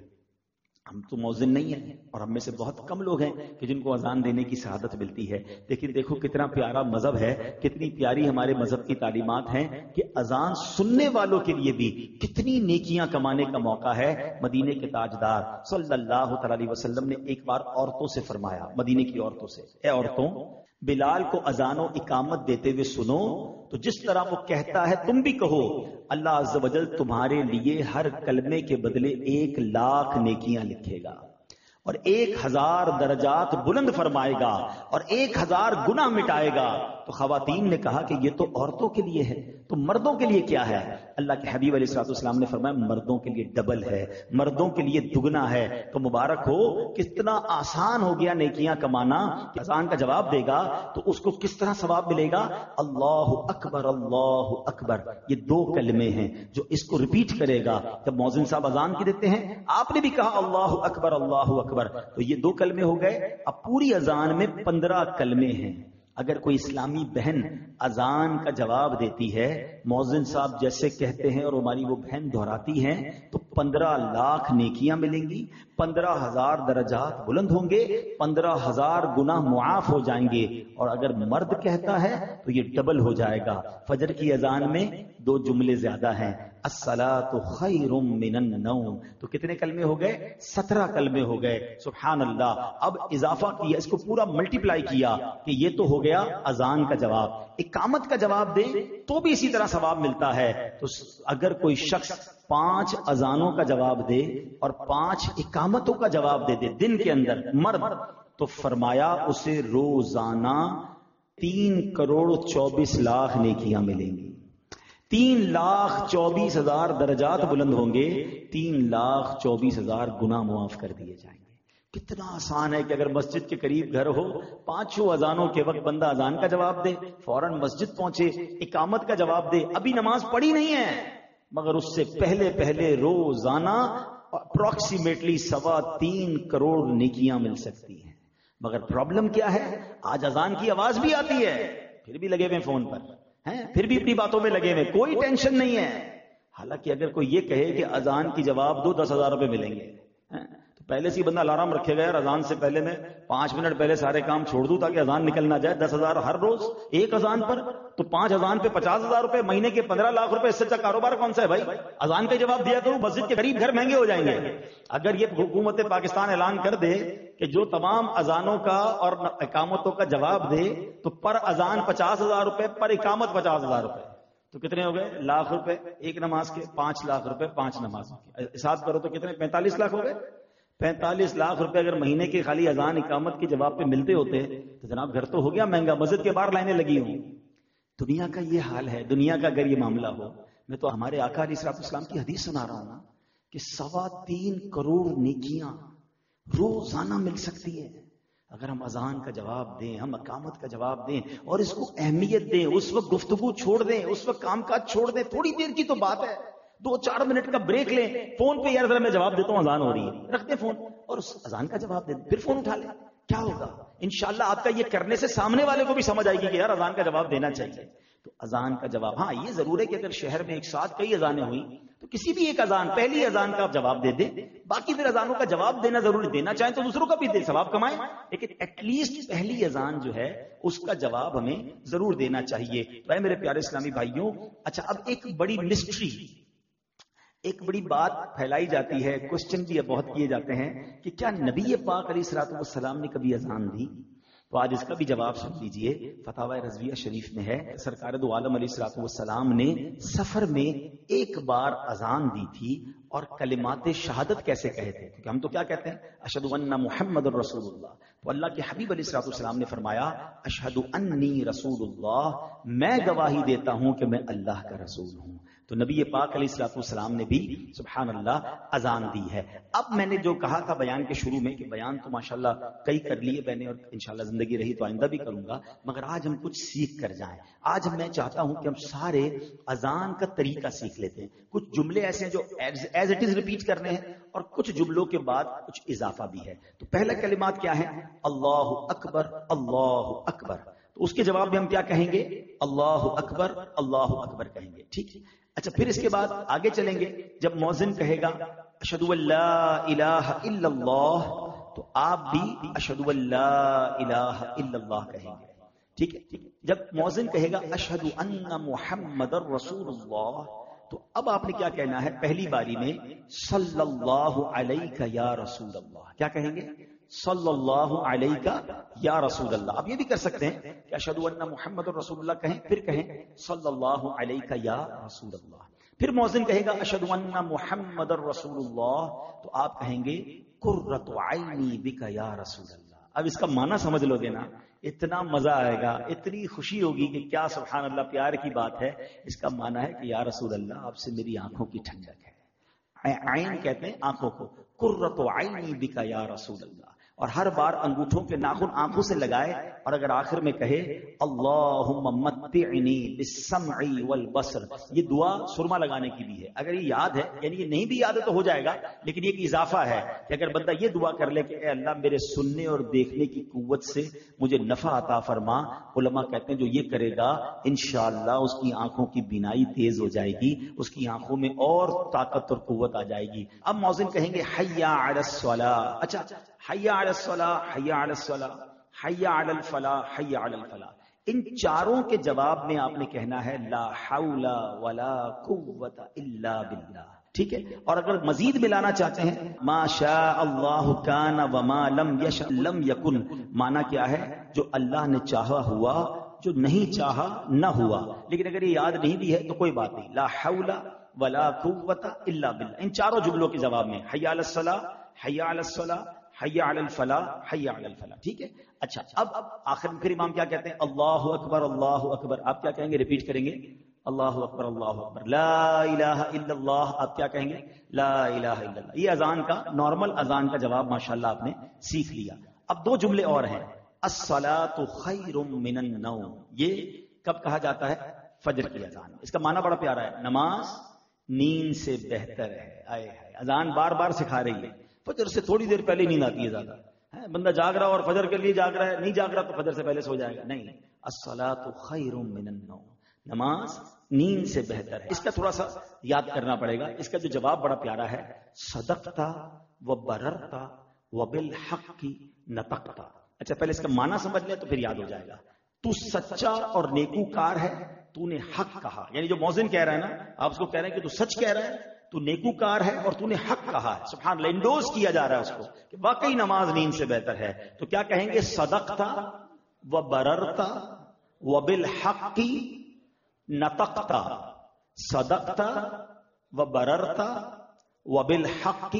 ہم تو مؤذن نہیں ہیں اور ہم میں سے بہت کم لوگ ہیں کہ جن کو اذان دینے کی سعادت ملتی ہے. لیکن دیکھو کتنا پیارا مذہب ہے، کتنی پیاری ہمارے مذہب کی تعلیمات ہیں کہ اذان سننے والوں کے لیے بھی کتنی نیکیاں کمانے کا موقع ہے. مدینے کے تاجدار صلی اللہ تعالی علیہ وسلم نے ایک بار عورتوں سے فرمایا، مدینے کی عورتوں سے، اے عورتوں، بلال کو اذان و اقامت دیتے ہوئے سنو تو جس طرح وہ کہتا ہے تم بھی کہو، اللہ عز و جل تمہارے لیے ہر کلمے کے بدلے ایک لاکھ نیکیاں لکھے گا اور ایک ہزار درجات بلند فرمائے گا اور ایک ہزار گناہ مٹائے گا. تو خواتین نے کہا کہ یہ تو عورتوں کے لیے ہے، تو مردوں کے لیے کیا ہے؟ اللہ کے حبیب علیہ الصلوۃ والسلام نے فرمایا مردوں کے لیے ڈبل ہے، مردوں کے لیے دگنا ہے. تو مبارک ہو، کتنا آسان ہو گیا نیکیاں کمانا. اذان کا جواب دے گا تو اس کو کس طرح ثواب ملے گا؟ اللہ اکبر اللہ اکبر، یہ دو کلمے ہیں جو اس کو ریپیٹ کرے گا. جب مؤذن صاحب اذان کی دیتے ہیں، آپ نے بھی کہا اللہ اکبر اللہ اکبر، تو یہ دو کلمے ہو گئے. اب پوری اذان میں پندرہ کلمے ہیں اگر کوئی اسلامی بہن اذان کا جواب دیتی ہے، مؤذن صاحب جیسے کہتے ہیں اور ہماری وہ بہن دہراتی ہیں، تو پندرہ لاکھ نیکیاں ملیں گی، پندرہ ہزار درجات بلند ہوں گے، پندرہ ہزار گناہ معاف ہو جائیں گے. اور اگر مرد کہتا ہے تو یہ ڈبل ہو جائے گا. فجر کی اذان میں دو جملے زیادہ ہیں، الصلاۃ خیر من النوم، تو کتنے کلمے ہو گئے؟ سترہ کلمے ہو گئے. سبحان اللہ. اب اضافہ کیا، اس کو پورا ملٹیپلائی کیا کہ یہ تو ہو گیا اذان کا جواب. اقامت کا جواب دے تو بھی اسی طرح ثواب ملتا ہے. تو اگر کوئی شخص پانچ اذانوں کا جواب دے اور پانچ اقامتوں کا جواب دے دے دن کے اندر مرد، تو فرمایا اسے روزانہ تین کروڑ چوبیس لاکھ نیکیاں ملیں گی، تین لاکھ چوبیس ہزار درجات بلند ہوں گے، تین لاکھ چوبیس ہزار گناہ معاف کر دیے جائیں گے. کتنا آسان ہے کہ اگر مسجد کے قریب گھر ہو، پانچوں اذانوں کے وقت بندہ اذان کا جواب دے، فوراً مسجد پہنچے، اقامت کا جواب دے. ابھی نماز پڑھی نہیں ہے مگر اس سے پہلے پہلے روزانہ اپروکسیمیٹلی سوا تین کروڑ نیکیاں مل سکتی ہیں. مگر پرابلم کیا ہے؟ آج اذان کی آواز بھی آتی ہے پھر بھی لگے ہوئے فون پر ہیں، پھر بھی اپنی باتوں میں لگے ہوئے، کوئی ٹینشن نہیں ہے. حالانکہ اگر کوئی یہ کہے کہ اذان کی جواب دو دس ہزار روپے ملیں گے، تو پہلے سے بندہ الارم رکھے گا، یار اذان سے پہلے میں پانچ منٹ پہلے سارے کام چھوڑ دوں تاکہ اذان نکل نہ جائے. دس ہزار ہر روز ایک اذان پر، تو پانچ اذان پہ پچاس ہزار روپے، مہینے کے پندرہ لاکھ روپے. اس سے اچھا کاروبار کون سا ہے بھائی؟ اذان کا جواب دیا کروں، مسجد کے قریب گھر مہنگے ہو جائیں گے. اگر یہ حکومت پاکستان اعلان کر دے کہ جو تمام اذانوں کا اور اقامتوں کا جواب دے تو پر اذان پچاس ہزار روپے، پر اقامت پچاس ہزار روپے، تو کتنے ہو گئے؟ لاکھ روپے ایک نماز کے، پانچ لاکھ روپے پانچ نمازوں کے. حساب کرو تو کتنے؟ پینتالیس لاکھ ہو گئے. پینتالیس لاکھ روپے اگر مہینے کے خالی اذان اقامت کے جواب پہ ملتے ہوتے تو جناب گھر تو ہو گیا مہنگا، مسجد کے باہر لائنیں لگی ہوں. دنیا کا یہ حال ہے. دنیا کا اگر یہ معاملہ ہو، میں تو ہمارے آقا علیہ الصلوۃ والسلام کی حدیث سنا رہا ہوں نا کہ سوا تین کروڑ نیکیاں روزانہ مل سکتی ہے اگر ہم اذان کا جواب دیں، ہم اقامت کا جواب دیں اور اس کو اہمیت دیں. اس وقت گفتگو چھوڑ دیں، اس وقت کام کاج چھوڑ دیں. تھوڑی دیر کی تو بات ہے، دو چار منٹ کا بریک لیں، فون پہ یار ذرا میں جواب دیتا ہوں، اذان ہو رہی ہے، رکھ دیں فون اور اس اذان کا جواب دیں، پھر فون اٹھا لیں. کیا ہوگا؟ انشاءاللہ آپ کا یہ کرنے سے سامنے والے کو بھی سمجھ آئے گی کہ یار اذان کا جواب دینا چاہیے. تو اذان کا جواب، ہاں یہ ضرور ہے کہ اگر شہر میں ایک ساتھ کئی اذانیں ہوئی تو کسی بھی ایک اذان، پہلی اذان کا آپ جواب دے دیں، باقی پھر اذانوں کا جواب دینا ضروری، دینا چاہیں تو دوسروں کا بھی دیں، ثواب کمائیں، لیکن ایٹ لیسٹ پہلی اذان جو ہے اس کا جواب ہمیں ضرور دینا چاہیے. بھائی میرے پیارے اسلامی بھائیوں، اچھا اب ایک بڑی مسٹری، ایک بڑی بات پھیلائی جاتی ہے، کوشچن بھی بہت کیے جاتے ہیں کہ کیا نبی پاک علیہ الصلوۃ والسلام نے کبھی اذان دی؟ تو آج اس کا بھی جواب سن لیجئے. فتاوی رضویہ شریف میں ہے، سرکار دو عالم علیہ الصلوۃ والسلام نے سفر میں ایک بار اذان دی تھی. اور کلمات شہادت کیسے کہے تھے؟ کیونکہ ہم تو کیا کہتے ہیں؟ اشہد ان محمد الرسول اللہ. تو اللہ کے حبیب علیہ الصلوۃ والسلام نے فرمایا اشہد انی رسول اللہ، میں گواہی دیتا ہوں کہ میں اللہ کا رسول ہوں. تو نبی پاک علیہ الصلوۃ والسلام نے بھی سبحان اللہ اذان دی ہے. اب میں نے جو کہا تھا بیان کے شروع میں کہ بیان تو ماشاءاللہ کئی کر لیے میں نے اور انشاءاللہ زندگی رہی تو آئندہ بھی کروں گا، مگر آج ہم کچھ سیکھ کر جائیں. آج میں چاہتا ہوں کہ ہم سارے اذان کا طریقہ سیکھ لیتے ہیں. کچھ جملے ایسے ہیں جو ایز اٹ از ریپیٹ کرنے ہیں اور کچھ جملوں کے بعد کچھ اضافہ بھی ہے. تو پہلا کلمات کیا ہے؟ اللہ اکبر، اللہ اکبر. تو اس کے جواب میں ہم کیا کہیں گے؟ اللہ اکبر، اللہ اکبر کہیں گے. ٹھیک. اچھا پھر اس کے بعد آگے چلیں گے. جب مؤذن کہے گا اشہد ان لا الہ الا اللہ، تو آپ بھی اشہد ان لا الہ الا اللہ کہیں گے. ٹھیک ہے. جب مؤذن کہے گا اشہد ان محمد الرسول اللہ، تو اب آپ نے کیا کہنا ہے؟ پہلی باری میں صلی اللہ علیہ یا رسول اللہ. کیا کہیں گے؟ صلی اللہ علیہ یا رسول اللہ. آپ یہ بھی کر سکتے ہیں کہ اشہد ان محمد الرسول اللہ کہیں، پھر کہیں صلی اللہ علیہ یا رسول اللہ. پھر مؤذن کہے گا اشہد ان محمد الرسول اللہ، تو آپ کہیں گے قرۃ عینی بک یا رسول اللہ. اب اس کا معنی سمجھ لو گے نا، اتنا مزہ آئے گا، اتنی خوشی ہوگی کہ کیا سبحان اللہ پیار کی بات ہے. اس کا معنی ہے کہ یا رسول اللہ آپ سے میری آنکھوں کی ٹھنڈک ہے. عین کہتے ہیں آنکھوں کو. قرۃ عینی بک یا رسول اللہ. اور ہر بار انگوٹھوں کے ناخن آنکھوں سے لگائے اور اگر آخر میں کہے اللہم متعنی بالسمع والبصر، یہ دعا سرما لگانے کی بھی ہے. اگر یہ یاد ہے، یعنی یہ نہیں بھی یاد ہے تو ہو جائے گا، لیکن یہ ایک اضافہ ہے کہ اگر بندہ یہ دعا کر لے کہ اے اللہ میرے سننے اور دیکھنے کی قوت سے مجھے نفع عطا فرما. علماء کہتے ہیں جو یہ کرے گا انشاءاللہ اس کی آنکھوں کی بینائی تیز ہو جائے گی، اس کی آنکھوں میں اور طاقت اور قوت آ جائے گی. اب مؤذن کہیں گے حیا علی الصلاۃ، اچھا حیا علی الصلاۃ، حیا علی الصلاۃ، حیا علی الفلاح، حیا علی الفلاح. ان چاروں کے جواب میں آپ نے کہنا ہے لا حول ولا قوت الا باللہ. ٹھیک ہے. اور اگر مزید ملانا چاہتے ہیں ما شاء اللہ کان وما لم یشاء لم یکن، معنی کیا ہے؟ جو اللہ نے چاہا ہوا، جو نہیں چاہا نہ ہوا. لیکن اگر یہ یاد نہیں بھی ہے تو کوئی بات نہیں. لا حول ولا قوت الا باللہ. ان چاروں جملوں کے جواب میں حی علی الصلاۃ، حی علی الصلاۃ، حی علی الفلاح، حی علی الفلاح. ٹھیک ہے. اچھا اب آخر میں پھر امام کیا کہتے ہیں؟ اللہ اکبر اللہ اکبر. آپ کیا کہیں گے؟ ریپیٹ کریں گے اللہ اکبر اللہ اکبر. لا الہ الا اللہ. آپ کیا کہیں گے؟ لا الہ الا اللہ. یہ اذان کا نارمل اذان کا جواب ماشاءاللہ آپ نے سیکھ لیا. اب دو جملے اور ہیں. الصلاۃ خیر من النوم، یہ کب کہا جاتا ہے؟ فجر کی اذان. اس کا معنی بڑا پیارا ہے، نماز نیند سے بہتر ہے. آئے ہے اذان بار بار سکھا رہی ہے. فجر سے تھوڑی دیر پہلے نیند آتی ہے زیادہ. بندہ جاگ رہا اور فجر کے لیے جاگ رہا ہے، نہیں جاگ رہا تو فجر سے پہلے سو جائے گا. نہیں، الصلاۃ خیر من النوم، نماز نیند سے بہتر ہے. اس کا تھوڑا سا یاد کرنا پڑے گا. اس کا جو جواب بڑا پیارا ہے، صدقتا و بررتا و بالحق نطقتا. اچھا پہلے اس کا معنی سمجھ لیں تو پھر یاد ہو جائے گا. تو سچا اور نیکوکار ہے، تو نے حق کہا. یعنی جو مؤذن کہہ رہا ہے نا، آپ اس کو کہہ رہے ہیں کہ تو سچ کہہ رہا ہے، تو نیکوکار ہے اور تو نے حق کہا ہے. سبحان اللہ، انڈوز کیا جا رہا ہے اس کو کہ واقعی نماز نیند سے بہتر ہے. تو کیا کہیں گے؟ صدقتا و بررتا و بالحق نطقتا. صدقتا و بررتا و بالحق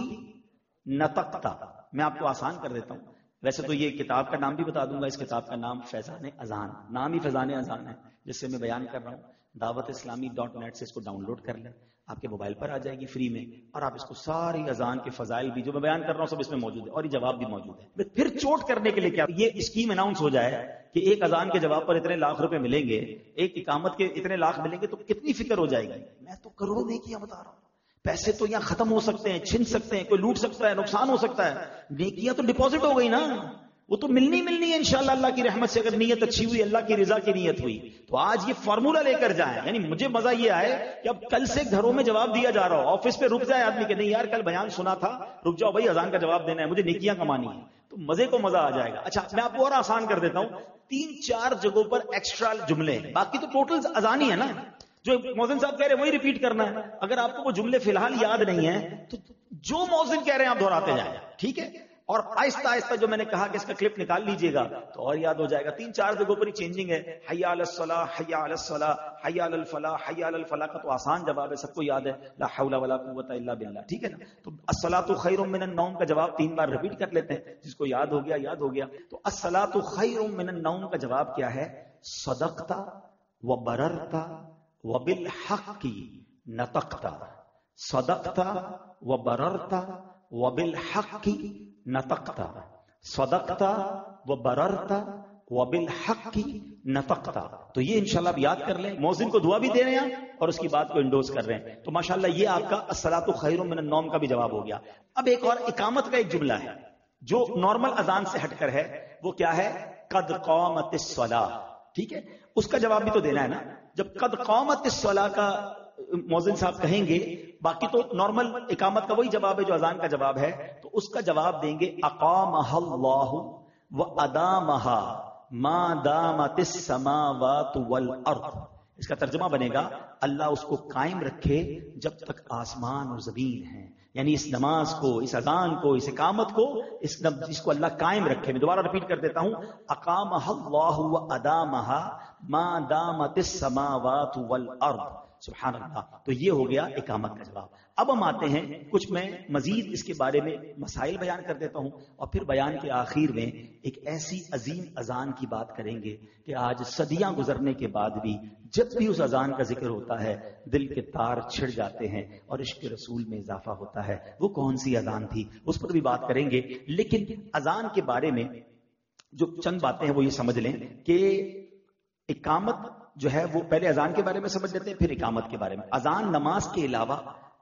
نطقتا. میں آپ کو آسان کر دیتا ہوں. ویسے تو یہ کتاب کا نام بھی بتا دوں گا. اس کتاب کا نام فیضان اذان، نام ہی فیضان اذان ہے جس سے میں بیان کر رہا ہوں. دعوت اسلامی ڈاٹ نیٹ سے اس کو ڈاؤن لوڈ کر لیں، آپ کے موبائل پر آ جائے گی فری میں، اور آپ اس کو ساری اذان کے فضائل بھی جو میں بیان کر رہا ہوں سب اس میں موجود ہے، اور یہ جواب بھی موجود ہے. پھر چوٹ کرنے کے لیے کیا یہ اسکیم اناؤنس ہو جائے کہ ایک اذان کے جواب پر اتنے لاکھ روپے ملیں گے، ایک اقامت کے اتنے لاکھ ملیں گے، تو کتنی فکر ہو جائے گی. میں تو کروڑوں نہیں کیا بتا رہا ہوں. پیسے تو یہاں ختم ہو سکتے ہیں، چھن سکتے ہیں، کوئی لوٹ سکتا ہے، نقصان ہو سکتا ہے. نیکیاں تو ڈپازٹ ہو گئی نا، وہ تو ملنی ملنی ہے انشاءاللہ اللہ کی رحمت سے. اگر نیت اچھی ہوئی، اللہ کی رضا کی نیت ہوئی، تو آج یہ فارمولا لے کر جائیں. یعنی مجھے مزہ یہ آئے کہ اب کل سے گھروں میں جواب دیا جا رہا ہو. آفس پہ رک جائے آدمی کہ نہیں یار کل بیان سنا تھا، رک جاؤ بھائی اذان کا جواب دینا ہے، مجھے نیکیاں کمانی ہے. تو مزے کو مزہ آ جائے گا. اچھا میں آپ کو اور آسان کر دیتا ہوں. تین چار جگہوں پر ایکسٹرا جملے ہیں، باقی تو ٹوٹل اذان ہی ہے نا. جو مؤذن صاحب کہہ رہے ہیں وہی ریپیٹ کرنا ہے. اگر آپ کو وہ جملے فی الحال یاد نہیں ہیں تو جو مؤذن کہہ رہے ہیں آپ دہراتے جائیں. ٹھیک ہے. اور آہستہ آہستہ جو میں نے کہا کہ اس کا کلپ نکال لیجئے گا تو اور یاد ہو جائے گا. تین چار جگہوں پر ہی چینجنگ ہے. حی علی الصلاۃ، حی علی الصلاۃ، حی علی الفلاح، حی علی الفلاح کا تو آسان جواب ہے، سب کو یاد ہے، لا حول ولا قوت الا باللہ. ٹھیک ہے نا. تو الصلاۃ خیر من النوم کا جواب تین بار ریپیٹ کر لیتے ہیں، جس کو یاد ہو گیا یاد ہو گیا. تو الصلاۃ خیر من النوم کا جواب کیا ہے؟ صدقتا و بررتا و بالحق نطقتا. صدقتا و بررتا و بالحق نطقتا. صدقتا و بررتا و بالحق نطقتا. تو یہ انشاءاللہ آپ یاد کر لیں. مؤذن کو دعا بھی دے رہے ہیں اور اس کی بات کو انڈوز کر رہے ہیں. تو ماشاءاللہ یہ آپ کا الصلاۃ خیر من النوم کا بھی جواب ہو گیا. اب ایک اور اقامت کا ایک جملہ ہے جو نارمل اذان سے ہٹ کر ہے. وہ کیا ہے؟ قد قامت الصلاۃ. ٹھیک ہے. اس کا جواب بھی تو دینا ہے نا. جب قد قامت الصلاۃ کا مؤذن صاحب کہیں گے، باقی تو نارمل اقامت کا وہی جواب ہے جو اذان کا جواب ہے، تو اس کا جواب دیں گے اقامہ اللہ و ادامہا ما دامت السماوات والارض. اس کا ترجمہ بنے گا اللہ اس کو قائم رکھے جب تک آسمان اور زمین ہیں. یعنی اس نماز کو، اس اذان کو، اس اقامت کو، اس اس کو اللہ قائم رکھے. میں دوبارہ ریپیٹ کر دیتا ہوں، اقامہ اللہ و ادامہا ما دامت السماوات والارض. سبحان اللہ. تو یہ ہو گیا اقامت کا جواب. اب ہم آتے ہیں کچھ میں مزید اس کے بارے میں مسائل بیان کر دیتا ہوں اور پھر بیان کے آخر میں ایک ایسی عظیم اذان کی بات کریں گے کہ آج صدیاں گزرنے کے بعد بھی جب بھی اس اذان کا ذکر ہوتا ہے دل کے تار چھڑ جاتے ہیں اور عشق رسول میں اضافہ ہوتا ہے. وہ کون سی اذان تھی اس پر بھی بات کریں گے. لیکن اذان کے بارے میں جو چند باتیں ہیں وہ یہ سمجھ لیں کہ اقامت جو ہے وہ پہلے اذان کے بارے میں سمجھ لیتے ہیں پھر اقامت کے بارے میں. اذان نماز کے علاوہ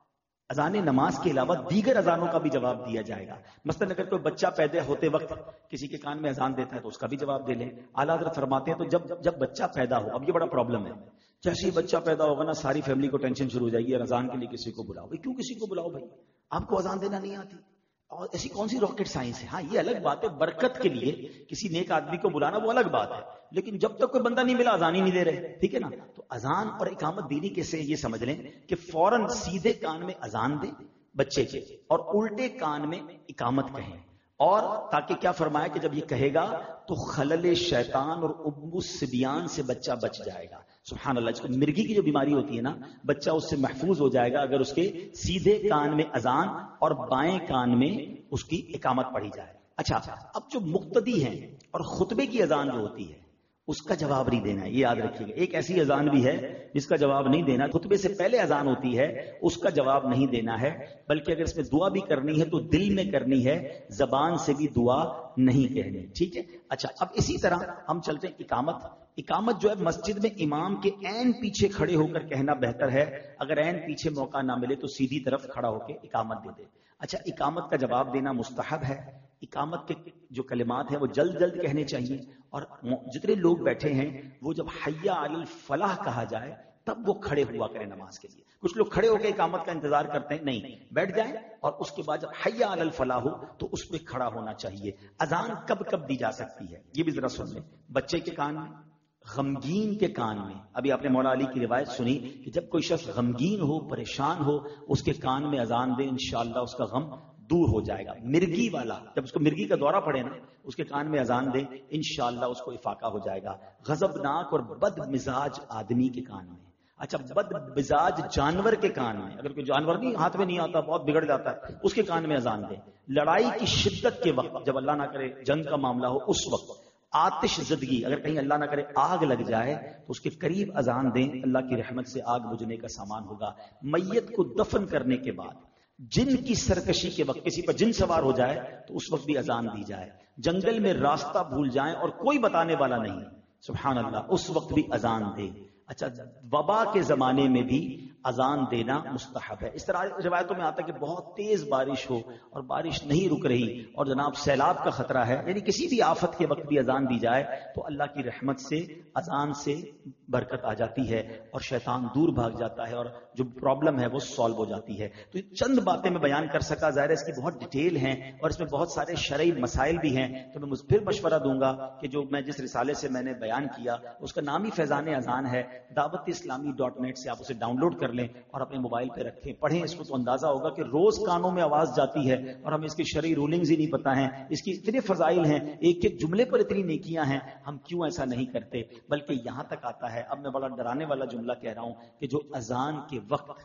اذان نماز کے علاوہ دیگر اذانوں کا بھی جواب دیا جائے گا. مثلا اگر کوئی بچہ پیدا ہوتے وقت کسی کے کان میں اذان دیتا ہے تو اس کا بھی جواب دے لیں. اعلیٰ حضرت فرماتے ہیں تو جب جب بچہ پیدا ہو, اب یہ بڑا پرابلم ہے, جیسے ہی بچہ پیدا ہوگا نا ساری فیملی کو ٹینشن شروع ہو جائے گی اور اذان کے لیے کسی کو بلاؤ. بھائی کیوں کسی کو بلاؤ بھائی, آپ کو اذان دینا نہیں آتی؟ اور ایسی کون سی راکٹ سائنس ہے؟ ہاں یہ الگ بات ہے, برکت کے لیے کسی نیک آدمی کو بلانا وہ الگ بات ہے, لیکن جب تک کوئی بندہ نہیں ملا اذان ہی نہیں دے رہے, ٹھیک ہے نا. تو اذان اور اقامت دینی کیسے یہ سمجھ لیں کہ فوراً سیدھے کان میں اذان دیں بچے کے اور الٹے کان میں اقامت کہیں, اور تاکہ کیا فرمایا کہ جب یہ کہے گا تو خلل شیطان اور ابو الصبیان سے بچہ بچ جائے گا. سبحان اللہ. اس کو مرگی کی جو بیماری ہوتی ہے نا, بچہ اس سے محفوظ ہو جائے گا اگر اس کے سیدھے کان میں اذان اور بائیں کان میں اس کی اقامت پڑھی جائے. اچھا, اب جو مقتدی ہیں اور خطبے کی اذان جو ہوتی ہے اس کا جواب نہیں دینا ہے, یہ یاد رکھیے گا. ایک ایسی اذان بھی ہے جس کا جواب نہیں دینا, خطبے سے پہلے اذان ہوتی ہے اس کا جواب نہیں دینا ہے, بلکہ اگر اس میں دعا بھی کرنی ہے تو دل میں کرنی ہے, زبان سے بھی دعا نہیں کہنی, ٹھیک ہے. اچھا, اب اسی طرح ہم چلتے ہیں اقامت. اقامت جو ہے مسجد میں امام کے عین پیچھے کھڑے ہو کر کہنا بہتر ہے. اگر عین پیچھے موقع نہ ملے تو سیدھی طرف کھڑا ہو کے اقامت دے دے. اچھا, اقامت کا جواب دینا مستحب ہے. اقامت کے جو کلمات ہیں وہ جلد جلد کہنے چاہیے, اور جتنے لوگ بیٹھے ہیں وہ جب حی علی الفلاح کہا جائے تب وہ کھڑے ہوا کریں نماز کے لیے. کچھ لوگ کھڑے ہو کے اقامت کا انتظار کرتے ہیں, نہیں, بیٹھ جائیں اور اس کے بعد جب حی علی الفلاح ہو تو اس پہ کھڑا ہونا چاہیے. اذان کب کب دی جا سکتی ہے یہ بھی ذرا سن لیں. بچے کے کان میں, غمگین کے کان میں. ابھی آپ نے مولا علی کی روایت سنی کہ جب کوئی شخص غمگین ہو, پریشان ہو, اس کے کان میں اذان دے, انشاءاللہ اس کا غم دور ہو جائے گا. مرگی والا, جب اس کو مرگی کا دورہ پڑے نا, اس کے کان میں اذان دے, انشاءاللہ اس کو افاقہ ہو جائے گا. غضبناک اور بد مزاج آدمی کے کان میں. اچھا, بد مزاج جانور کے کان میں, اگر کوئی جانور نہیں ہاتھ میں نہیں آتا, بہت بگڑ جاتا ہے, اس کے کان میں اذان دے. لڑائی کی شدت کے وقت, جب اللہ نہ کرے جنگ کا معاملہ ہو اس وقت. آتش زدگی, اگر کہیں اللہ نہ کرے آگ لگ جائے تو اس کے قریب اذان دیں, اللہ کی رحمت سے آگ بجھنے کا سامان ہوگا. میت کو دفن کرنے کے بعد, جن کی سرکشی کے وقت, کسی پر جن سوار ہو جائے تو اس وقت بھی اذان دی جائے. جنگل میں راستہ بھول جائیں اور کوئی بتانے والا نہیں, سبحان اللہ, اس وقت بھی اذان دے. اچھا, وبا کے زمانے میں بھی اذان دینا مستحب ہے. اس طرح روایتوں میں آتا ہے کہ بہت تیز بارش ہو اور بارش نہیں رک رہی اور جناب سیلاب کا خطرہ ہے, یعنی کسی بھی آفت کے وقت بھی اذان دی جائے تو اللہ کی رحمت سے اذان سے برکت آ جاتی ہے اور شیطان دور بھاگ جاتا ہے اور جو پرابلم ہے وہ سالو ہو جاتی ہے. تو یہ چند باتیں میں بیان کر سکا, ظاہر ہے اس کی بہت ڈیٹیل ہیں اور اس میں بہت سارے شرعی مسائل بھی ہیں. تو میں پھر مشورہ دوں گا کہ جو میں جس رسالے سے میں نے بیان کیا اس کا نام ہی فیضان اذان ہے, دعوت اسلامی ڈاٹ نیٹ سے آپ اسے ڈاؤن لوڈ کر لیں اور اپنے موبائل پہ رکھیں, پڑھیں اس کو, تو اندازہ ہوگا کہ روز کانوں میں آواز جاتی ہے اور ہمیں اس کی شرعی رولنگز ہی نہیں پتہ ہیں, اس کی اتنے فضائل ہیں, ایک ایک جملے پر اتنی نیکیاں ہیں, ہم کیوں ایسا نہیں کرتے. بلکہ یہاں تک آتا ہے, اب میں بڑا ڈرانے والا جملہ کہہ رہا ہوں, کہ جو اذان کے وقت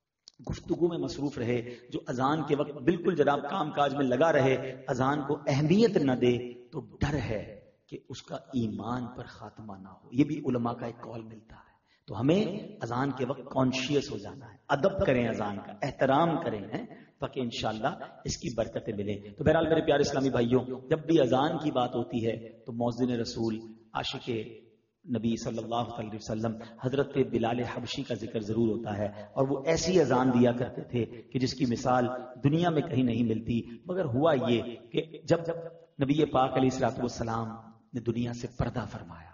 گفتگو میں مصروف رہے, جو اذان کے وقت بالکل جناب کام کاج میں لگا رہے, اذان کو اہمیت نہ دے, تو ڈر ہے کہ اس کا ایمان پر خاتمہ نہ ہو. یہ بھی علماء کا ایک قول ملتا ہے. تو ہمیں اذان کے وقت کانشیس ہو جانا ہے, ادب کریں, اذان کا احترام کریں, تاکہ انشاءاللہ اس کی برکتیں ملیں. تو بہرحال میرے پیارے اسلامی بھائیوں, جب بھی اذان کی بات ہوتی ہے تو مؤذن رسول, عاشق نبی صلی اللہ علیہ وسلم حضرت بلال حبشی کا ذکر ضرور ہوتا ہے, اور وہ ایسی اذان دیا کرتے تھے کہ جس کی مثال دنیا میں کہیں نہیں ملتی. مگر ہوا یہ کہ جب جب نبی پاک علیہ الصلوۃ والسلام نے دنیا سے پردہ فرمایا,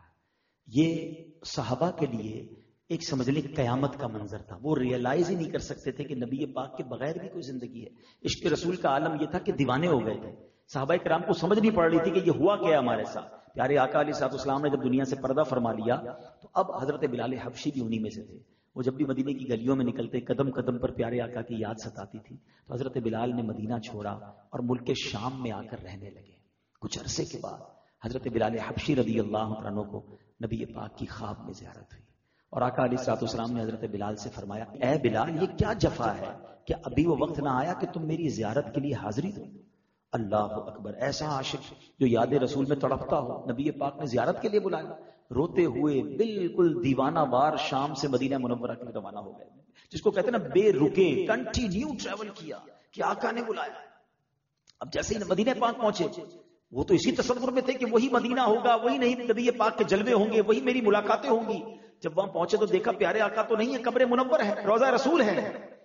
یہ صحابہ کے لیے ایک سمجھ لیں قیامت کا منظر تھا. وہ ریئلائز ہی نہیں کر سکتے تھے کہ نبی پاک کے بغیر بھی کوئی زندگی ہے. عشق رسول کا عالم یہ تھا کہ دیوانے ہو گئے تھے. صحابہ کرام کو سمجھ نہیں پڑ رہی تھی کہ یہ ہوا کیا ہمارے ساتھ. پیارے آقا علیہ الصلوۃ والسلام نے جب دنیا سے پردہ فرما لیا تو اب حضرت بلال حبشی بھی انہی میں سے تھے. وہ جب بھی مدینے کی گلیوں میں نکلتے, قدم قدم پر پیارے آقا کی یاد ستاتی تھی. تو حضرت بلال نے مدینہ چھوڑا اور ملک شام میں آ کر رہنے لگے. کچھ عرصے کے بعد حضرت بلال حبشی رضی اللہ عنہ کو نبی پاک کی خواب میں زیارت ہوئی, اور آقا علیہ الصلوۃ والسلام نے حضرت بلال سے فرمایا اے بلال یہ کیا جفا ہے کہ ابھی وہ وقت نہ آیا کہ تم میری زیارت کے لیے حاضری دو. اللہ اکبر. ایسا عاشق جو یاد رسول میں تڑپتا ہو, نبی پاک نے زیارت کے لیے بلایا, روتے ہوئے بالکل دیوانہ وار شام سے مدینہ منورہ کے لیے روانہ ہو گئے, جس کو کہتے ہیں نا بے رکے کنٹینیو ٹریول کیا کہ آقا نے بلایا. اب جیسے ہی مدینہ پاک پہنچے وہ تو اسی تصور میں تھے کہ وہی مدینہ ہوگا, وہی نہیں نبی پاک کے جلوے ہوں گے, وہی میری ملاقاتیں ہوں گی. جب وہاں پہنچے تو دیکھا پیارے آقا تو نہیں ہے, قبر منور ہے, روضہ رسول ہے.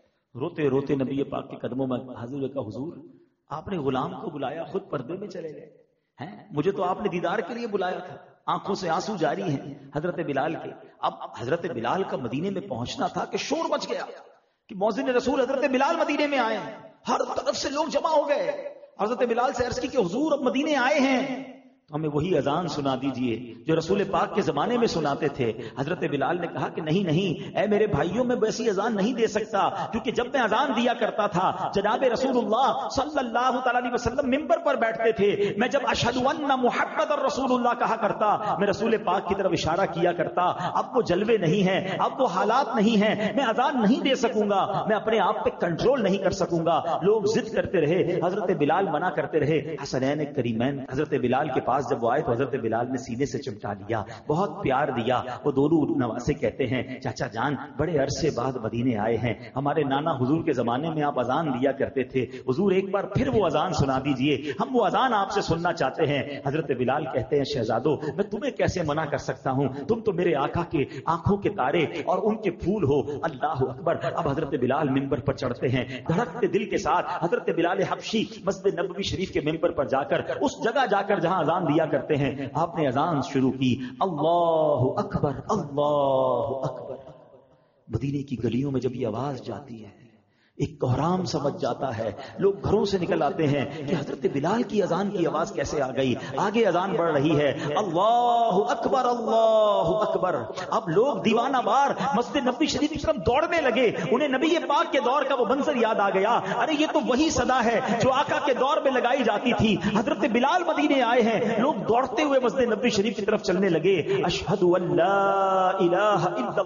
روتے روتے نبی پاک کے قدموں میں حاضر ہوئے, کہا حضور آپ نے غلام کو بلایا, خود پردے میں چلے گئے ہیں, مجھے تو آپ نے دیدار کے لیے بلایا تھا. آنکھوں سے آنسو جاری ہیں حضرت بلال کے. اب حضرت بلال کا مدینے میں پہنچنا تھا کہ شور مچ گیا کہ مؤذن رسول حضرت بلال مدینے میں آئے ہیں. ہر طرف سے لوگ جمع ہو گئے. حضرت بلال سے عرض کی کہ حضور اب مدینے آئے ہیں, تو ہمیں وہی اذان سنا دیجئے جو رسول پاک کے زمانے میں سناتے تھے. حضرت بلال نے کہا کہ نہیں نہیں اے میرے بھائیوں, میں ویسی اذان نہیں دے سکتا, کیونکہ جب میں اذان دیا کرتا تھا جناب رسول اللہ صلی اللہ تعالی علیہ وسلم منبر پر بیٹھتے تھے, میں جب اشہد ان محمد رسول اللہ کہا کرتا میں رسول پاک کی طرف اشارہ کیا کرتا. اب وہ جلوے نہیں ہیں, اب وہ حالات نہیں ہیں, میں اذان نہیں دے سکوں گا, میں اپنے آپ پہ کنٹرول نہیں کر سکوں گا. لوگ ضد کرتے رہے, حضرت بلال منع کرتے رہے. حسنین کریمین حضرت بلال کے پاس جب وہ آئے تو حضرت بلال نے سینے سے چمٹا لیا, بہت پیار دیا. وہ دونوں نواسے کہتے ہیں چاچا جان بڑے عرصے بعد مدینے آئے ہیں, ہمارے نانا حضور کے زمانے میں آپ اذان دیا کرتے تھے, حضور ایک بار پھر وہ اذان سنا دیجئے, ہم وہ اذان آپ سے سننا چاہتے ہیں. حضرت بلال کہتے ہیں شہزادو میں تمہیں کیسے منع کر سکتا ہوں, تم تو میرے آقا کے آنکھوں کے تارے اور ان کے پھول ہو. اللہ اکبر. اب حضرت بلال منبر پر چڑھتے ہیں دھڑکتے دل کے ساتھ. حضرت بلال حبشی مسجد نبوی شریف کے منبر پر جا کر اس جگہ جا کر جہاں اذان دیا کرتے ہیں آپ نے اذان شروع کی, اللہ اکبر اللہ اکبر. مدینے کی گلیوں میں جب یہ آواز جاتی ہے ایک کوہرام سمجھ جاتا ہے, لوگ گھروں سے نکل آتے ہیں کہ حضرت بلال کی اذان کی آواز کیسے آ گئی. آگے اذان بڑھ رہی ہے, اللہ اکبر اللہ اکبر. اب لوگ دیوانہ وار مسجد نبوی شریف کی طرف دوڑنے لگے, انہیں نبی پاک کے دور کا وہ منظر یاد آ گیا. ارے یہ تو وہی صدا ہے جو آقا کے دور میں لگائی جاتی تھی. حضرت بلال مدینے آئے ہیں, لوگ دوڑتے ہوئے مسجد نبوی شریف کی طرف چلنے لگے. اشہد ان لا الہ الا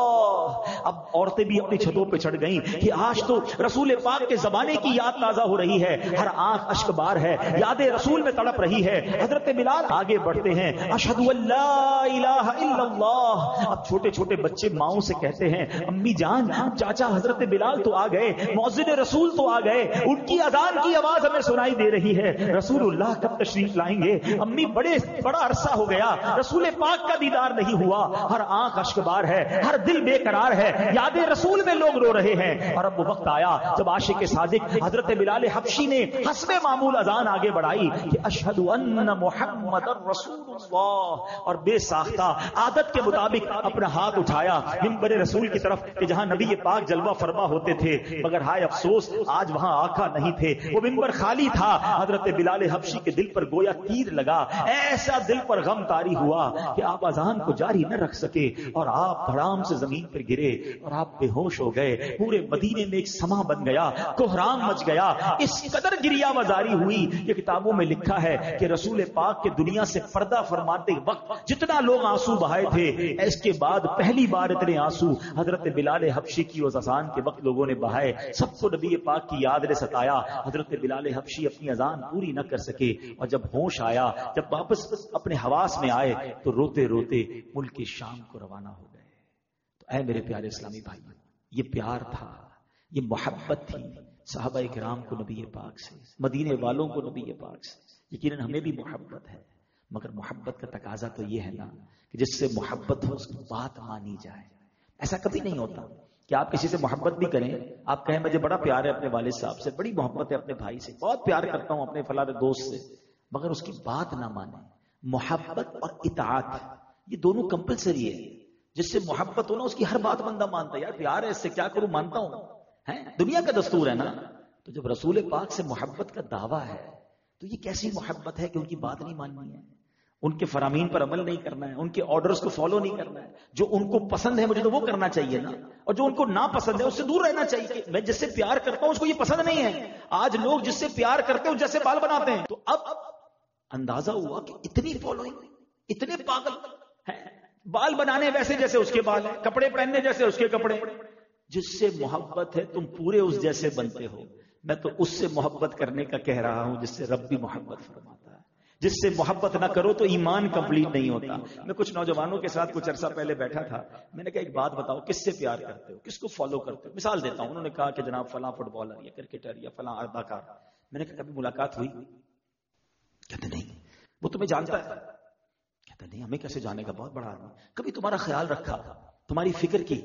اللہ. اب عورتیں بھی اپنی چھتوں پہ چڑھ گئیں کہ آج تو رسول پاک کے زمانے کی یاد تازہ ہو رہی ہے, ہر آنکھ اشک بار ہے, یاد رسول میں تڑپ رہی ہے. حضرت بلال آگے بڑھتے ہیں, اشہد ان لا الہ الا اللہ. اب چھوٹے چھوٹے بچے ماؤں سے کہتے ہیں امی جان چاچا حضرت بلال تو آ گئے, مؤذن رسول تو آ گئے, ان کی اذان کی آواز ہمیں سنائی دے رہی ہے, رسول اللہ کب تشریف لائیں گے. امی بڑے بڑا عرصہ ہو گیا رسول پاک کا دیدار نہیں ہوا, ہر آنکھ اشک بار ہے, ہر دل بے قرار ہے, یاد رسول میں لوگ رو رہے ہیں. اور اب وہ وقت آیا جب عاشق صادق حضرت بلال حبشی نے حسب معمول اذان آگے بڑھائی کہ اشہد ان محمد رسول اللہ, اور بے ساختہ عادت کے مطابق اپنا ہاتھ اٹھایا منبر رسول کی طرف کہ جہاں نبی پاک جلوہ فرما ہوتے تھے, مگر ہائے افسوس آج وہاں آقا نہیں تھے, وہ منبر خالی تھا. حضرت بلال حبشی کے دل پر گویا تیر لگا, ایسا دل پر غم طاری ہوا کہ آپ اذان کو جاری نہ رکھ سکے اور آپ دھڑام سے زمین پر گرے اور آپ بے ہوش ہو گئے. پورے مدینے میں ایک سما بن گیا, کوہرام مچ گیا. اس قدر گریا وزاری ہوئی کہ کتابوں میں لکھا ہے کہ رسول پاک کے دنیا سے پردہ فرماتے وقت جتنا لوگ آنسو بہائے تھے, اس کے بعد پہلی بار اتنے آنسو حضرت بلال حبشی کی اس اذان کے وقت لوگوں نے بہائے. سب کو نبی پاک کی یاد نے ستایا. حضرت بلال حبشی اپنی اذان پوری نہ کر سکے, اور جب ہوش آیا, جب واپس اپنے حواس میں آئے تو روتے روتے ملک شام کو روانہ ہو گئے. تو اے میرے پیارے اسلامی بھائی, یہ پیار تھا, یہ محبت تھی صحابہ کرام کو نبی پاک سے, مدینے والوں کو نبی پاک سے. یقیناً ہمیں بھی محبت ہے, مگر محبت کا تقاضا تو یہ ہے نا کہ جس سے محبت ہو اس کی بات مانی جائے. ایسا کبھی نہیں ہوتا کہ آپ کسی سے محبت بھی کریں, آپ کہیں مجھے بڑا پیار ہے اپنے والد صاحب سے, بڑی محبت ہے اپنے بھائی سے, بہت پیار کرتا ہوں اپنے فلاں دوست سے, مگر اس کی بات نہ مانیں. محبت اور اطاعت یہ دونوں کمپلسری ہے. جس سے محبت ہونا اس کی ہر بات بندہ مانتا ہے, یار پیار ہے اس سے کیا کروں, مانتا ہوں, ہے دنیا کا دستور ہے نا. تو جب رسول پاک سے محبت کا دعویٰ ہے تو یہ کیسی محبت ہے کہ ان کی بات نہیں ماننی ہے, ان کے فرامین پر عمل نہیں کرنا ہے, ان کے آرڈرز کو فالو نہیں کرنا ہے. جو ان کو پسند ہے مجھے تو وہ کرنا چاہیے نا, اور جو ان کو نا پسند ہے اس سے دور رہنا چاہیے. کہ میں جس سے پیار کرتا ہوں اس کو یہ پسند نہیں ہے. آج لوگ جس سے پیار کرتے ہیں جیسے بال بناتے ہیں. تو اب اندازہ ہوا کہ اتنی فالوئنگ, اتنے پاگل ہیں بال بنانے ویسے جیسے اس کے بال ہیں، کپڑے پہننے جیسے اس کے کپڑے. جس سے محبت ہے تم پورے اس جیسے بنتے ہو. میں تو اس سے محبت کرنے کا کہہ رہا ہوں جس سے رب بھی محبت فرماتا ہے. جس سے محبت نہ کرو تو ایمان کمپلیٹ نہیں ہوتا. میں کچھ نوجوانوں کے ساتھ کچھ عرصہ پہلے بیٹھا تھا. میں نے کہا ایک بات بتاؤ، کس سے پیار کرتے ہو، کس کو فالو کرتے ہو؟ مثال دیتا ہوں. انہوں نے کہا کہ جناب فلاں فٹ بالر یا کرکٹر یا فلاں اداکار. میں نے کہا کبھی ملاقات ہوئی؟ کہتے نہیں. وہ تمہیں جانتا ہے؟ کہتے نہیں. ہمیں کیسے جانے کا، بہت بڑا آدمی. کبھی تمہارا خیال رکھا، تمہاری فکر کی؟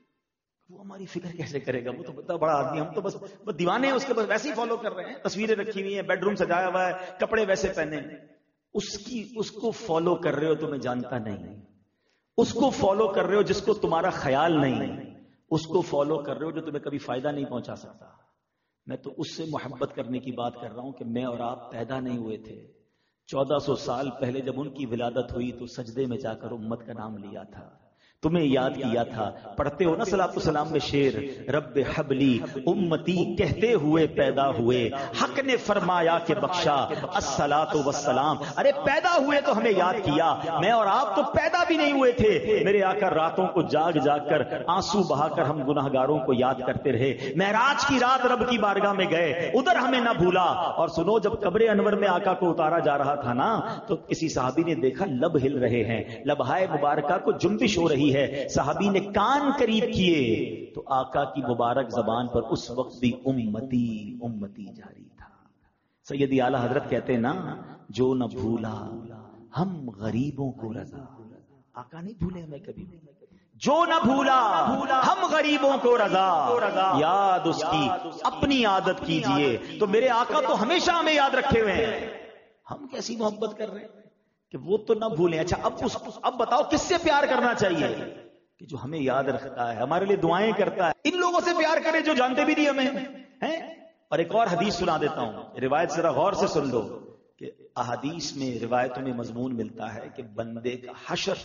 وہ ہماری فکر کیسے کرے گا، وہ تو بہت بڑا آدمی. ہم تو بس بس دیوانے ہیں اس کے، بس ویسے ہی فالو کر رہے ہیں. تصویریں رکھی ہوئی ہیں، بیڈ روم سجایا ہوا ہے، کپڑے ویسے پہنے. اس کی اس کو فالو کر رہے ہو، تمہیں جانتا نہیں. اس کو فالو کر رہے ہو جس کو تمہارا خیال نہیں. اس کو فالو کر رہے ہو جو تمہیں کبھی فائدہ نہیں پہنچا سکتا. میں تو اس سے محبت کرنے کی بات کر رہا ہوں کہ میں اور آپ پیدا نہیں ہوئے تھے. چودہ سو سال پہلے جب ان کی ولادت ہوئی تو سجدے میں جا کر امت کا نام لیا تھا، تمہیں یاد کیا تھا. پڑھتے ہو نا صلاۃ السلام میں شعر، رب حبلی امتی کہتے ہوئے پیدا ہوئے، حق نے فرمایا کہ بخشا الصلاۃ والسلام. ارے پیدا ہوئے تو ہمیں یاد کیا. میں اور آپ تو پیدا بھی نہیں ہوئے تھے. میرے آقا راتوں کو جاگ جاگ کر آنسو بہا کر ہم گناہگاروں کو یاد کرتے رہے. معراج کی رات رب کی بارگاہ میں گئے، ادھر ہمیں نہ بھولا. اور سنو، جب قبر انور میں آقا کو اتارا جا رہا تھا نا، تو کسی صحابی نے دیکھا لب ہل رہے ہیں، لبہائے مبارکہ کو جنبش ہو رہی ہے. صحابی نے کان قریب کیے تو آقا کی مبارک زبان پر اس وقت بھی امتی امتی جاری تھا. سیدی اعلی حضرت کہتے نا، جو نہ بھولا ہم غریبوں کو رضا. آقا نہیں بھولے ہمیں کبھی. جو نہ بھولا ہم غریبوں کو رضا، یاد اس کی اپنی عادت کیجئے. تو میرے آقا تو ہمیشہ ہمیں یاد رکھے ہوئے ہیں. ہم کیسی محبت کر رہے ہیں کہ وہ تو نہ بھولیں. اچھا اب اس اب بتاؤ کس سے پیار کرنا چاہیے؟ کہ جو ہمیں یاد رکھتا ہے، ہمارے لیے دعائیں کرتا ہے. ان لوگوں سے پیار کریں جو جانتے بھی نہیں ہمیں ہیں. اور ایک اور حدیث سنا دیتا ہوں، روایت ذرا غور سے سن لو. کہ احادیث میں، روایتوں میں مضمون ملتا ہے کہ بندے کا حشر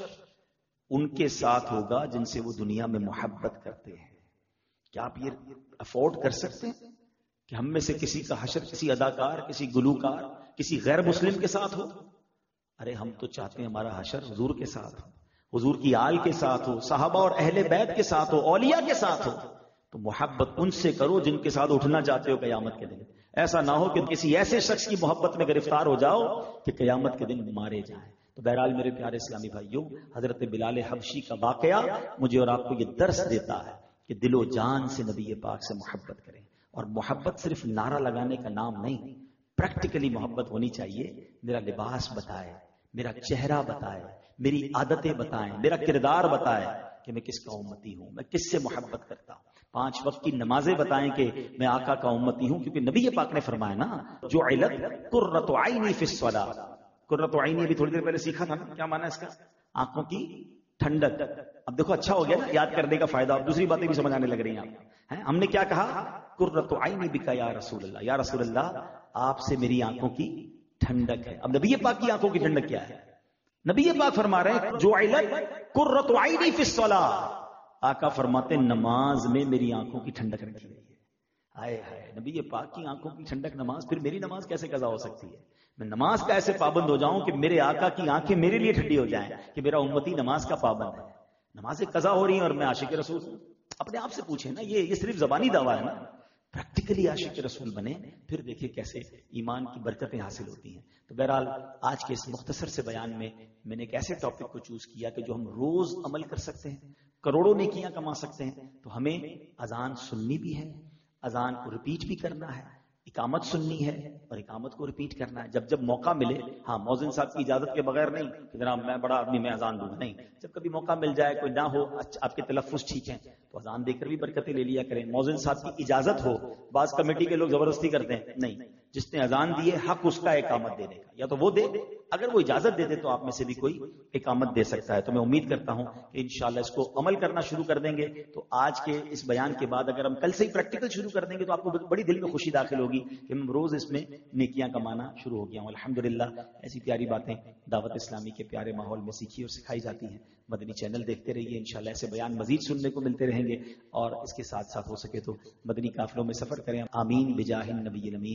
ان کے ساتھ ہوگا جن سے وہ دنیا میں محبت کرتے ہیں. کیا آپ یہ افورڈ کر سکتے ہیں کہ ہم میں سے کسی کا حشر کسی اداکار، کسی گلوکار، کسی غیر مسلم کے ساتھ ہو؟ ارے ہم تو چاہتے ہیں ہمارا حشر حضور کے ساتھ ہو، حضور کی آل کے ساتھ ہو، صحابہ اور اہل بیت کے ساتھ ہو، اولیاء کے ساتھ ہو. تو محبت ان سے کرو جن کے ساتھ اٹھنا چاہتے ہو قیامت کے دن. ایسا نہ ہو کہ کسی ایسے شخص کی محبت میں گرفتار ہو جاؤ کہ قیامت کے دن مارے جائیں. تو بہرحال میرے پیارے اسلامی بھائیوں، حضرت بلال حبشی کا واقعہ مجھے اور آپ کو یہ درس دیتا ہے کہ دل و جان سے نبی پاک سے محبت کریں. اور محبت صرف نعرہ لگانے کا نام نہیں، پریکٹیکلی محبت ہونی چاہیے. میرا لباس بتائے، میرا چہرہ بتائے، میری عادتیں بتائیں، میرا کردار بتائے کہ میں کس کا امتی ہوں، میں کس سے محبت کرتا ہوں. پانچ وقت کی نمازیں بتائیں کہ میں آقا کا امتی ہوں. کیونکہ نبی پاک نے فرمایا نا، جو علت قرۃ عینی فی الصلاۃ. قرۃ عینی ابھی تھوڑی دیر پہلے سیکھا تھا نا، کیا معنی ہے اس کا؟ آنکھوں کی ٹھنڈک. اب دیکھو اچھا ہو گیا نا یاد کرنے کا فائدہ، اور دوسری باتیں بھی سمجھ آنے لگ رہی ہیں آپ. ہم نے کیا کہا؟ قرۃ عینی بک یا رسول اللہ. یا رسول اللہ، آپ سے میری آنکھوں کی ٹھنڈک ہے. اب نبی پاک کی آنکھوں کی ٹھنڈک کیا ہے؟ نبی پاک فرما رہے ہیں جو علت قرۃ عینی فی الصلاۃ. آقا فرماتے نماز میں میری آنکھوں کی ٹھنڈک رکھی گئی ہے. آئے ہائے، نبی پاک کی آنکھوں کی ٹھنڈک نماز، پھر میری نماز کیسے قضا ہو سکتی ہے؟ میں نماز کا ایسے پابند ہو جاؤں کہ میرے آقا کی آنکھیں میرے لیے ٹھنڈی ہو جائیں کہ میرا امتی نماز کا پابند ہے. نمازیں قضا ہو رہی ہیں اور میں عاشق رسول ہوں. اپنے آپ سے پوچھیں نا، یہ یہ صرف زبانی دعویٰ ہے نا. پریکٹیکلی عاشق رسول بنے، پھر دیکھیں کیسے ایمان کی برکتیں حاصل ہوتی ہیں. تو بہرحال آج کے اس مختصر سے بیان میں میں نے ایک ایسے ٹاپک کو چوز کیا کہ جو ہم روز عمل کر سکتے ہیں، کروڑوں نیکیاں کما سکتے ہیں. تو ہمیں اذان سننی بھی ہے، اذان کو ریپیٹ بھی کرنا ہے، اقامت سننی ہے اور اقامت کو ریپیٹ کرنا ہے جب جب موقع ملے. ہاں، مؤذن صاحب کی اجازت کے بغیر نہیں کہ جناب میں بڑا آدمی میں اذان دوں، نہیں. جب کبھی موقع مل جائے، کوئی نہ ہو، آپ کے تلفظ ٹھیک ہیں تو اذان دے کر بھی برکتیں لے لیا کریں. مؤذن صاحب کی اجازت ہو، بعض کمیٹی کے لوگ زبردستی کرتے ہیں، نہیں. جس نے اذان دی ہے حق اس کا اقامت دینے کا، یا تو وہ دے، اگر وہ اجازت دے دے تو آپ میں سے بھی کوئی اقامت دے سکتا ہے. تو میں امید کرتا ہوں کہ انشاءاللہ اس کو عمل کرنا شروع کر دیں گے. تو آج کے اس بیان کے بعد اگر ہم کل سے ہی پریکٹیکل شروع کر دیں گے تو آپ کو بڑی دل میں خوشی داخل ہوگی کہ ہم روز اس میں نیکیاں کمانا شروع ہو گیا ہوں. الحمدللہ ایسی پیاری باتیں دعوت اسلامی کے پیارے ماحول میں سیکھی اور سکھائی جاتی ہیں. مدنی چینل دیکھتے رہیے، انشاءاللہ ایسے بیان مزید سننے کو ملتے رہیں گے. اور اس کے ساتھ ساتھ ہو سکے تو مدنی قافلوں میں سفر کریں. آمین بجاہ النبی الامین.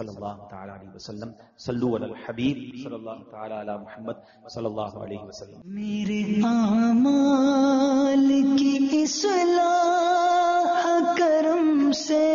صلی اللہ تعالی علیہ وسلم. صلو علی الحبیب صلی اللہ تعالی علی محمد صلی اللہ علیہ وسلم. میرے اعمال کی اصلاح کرم سے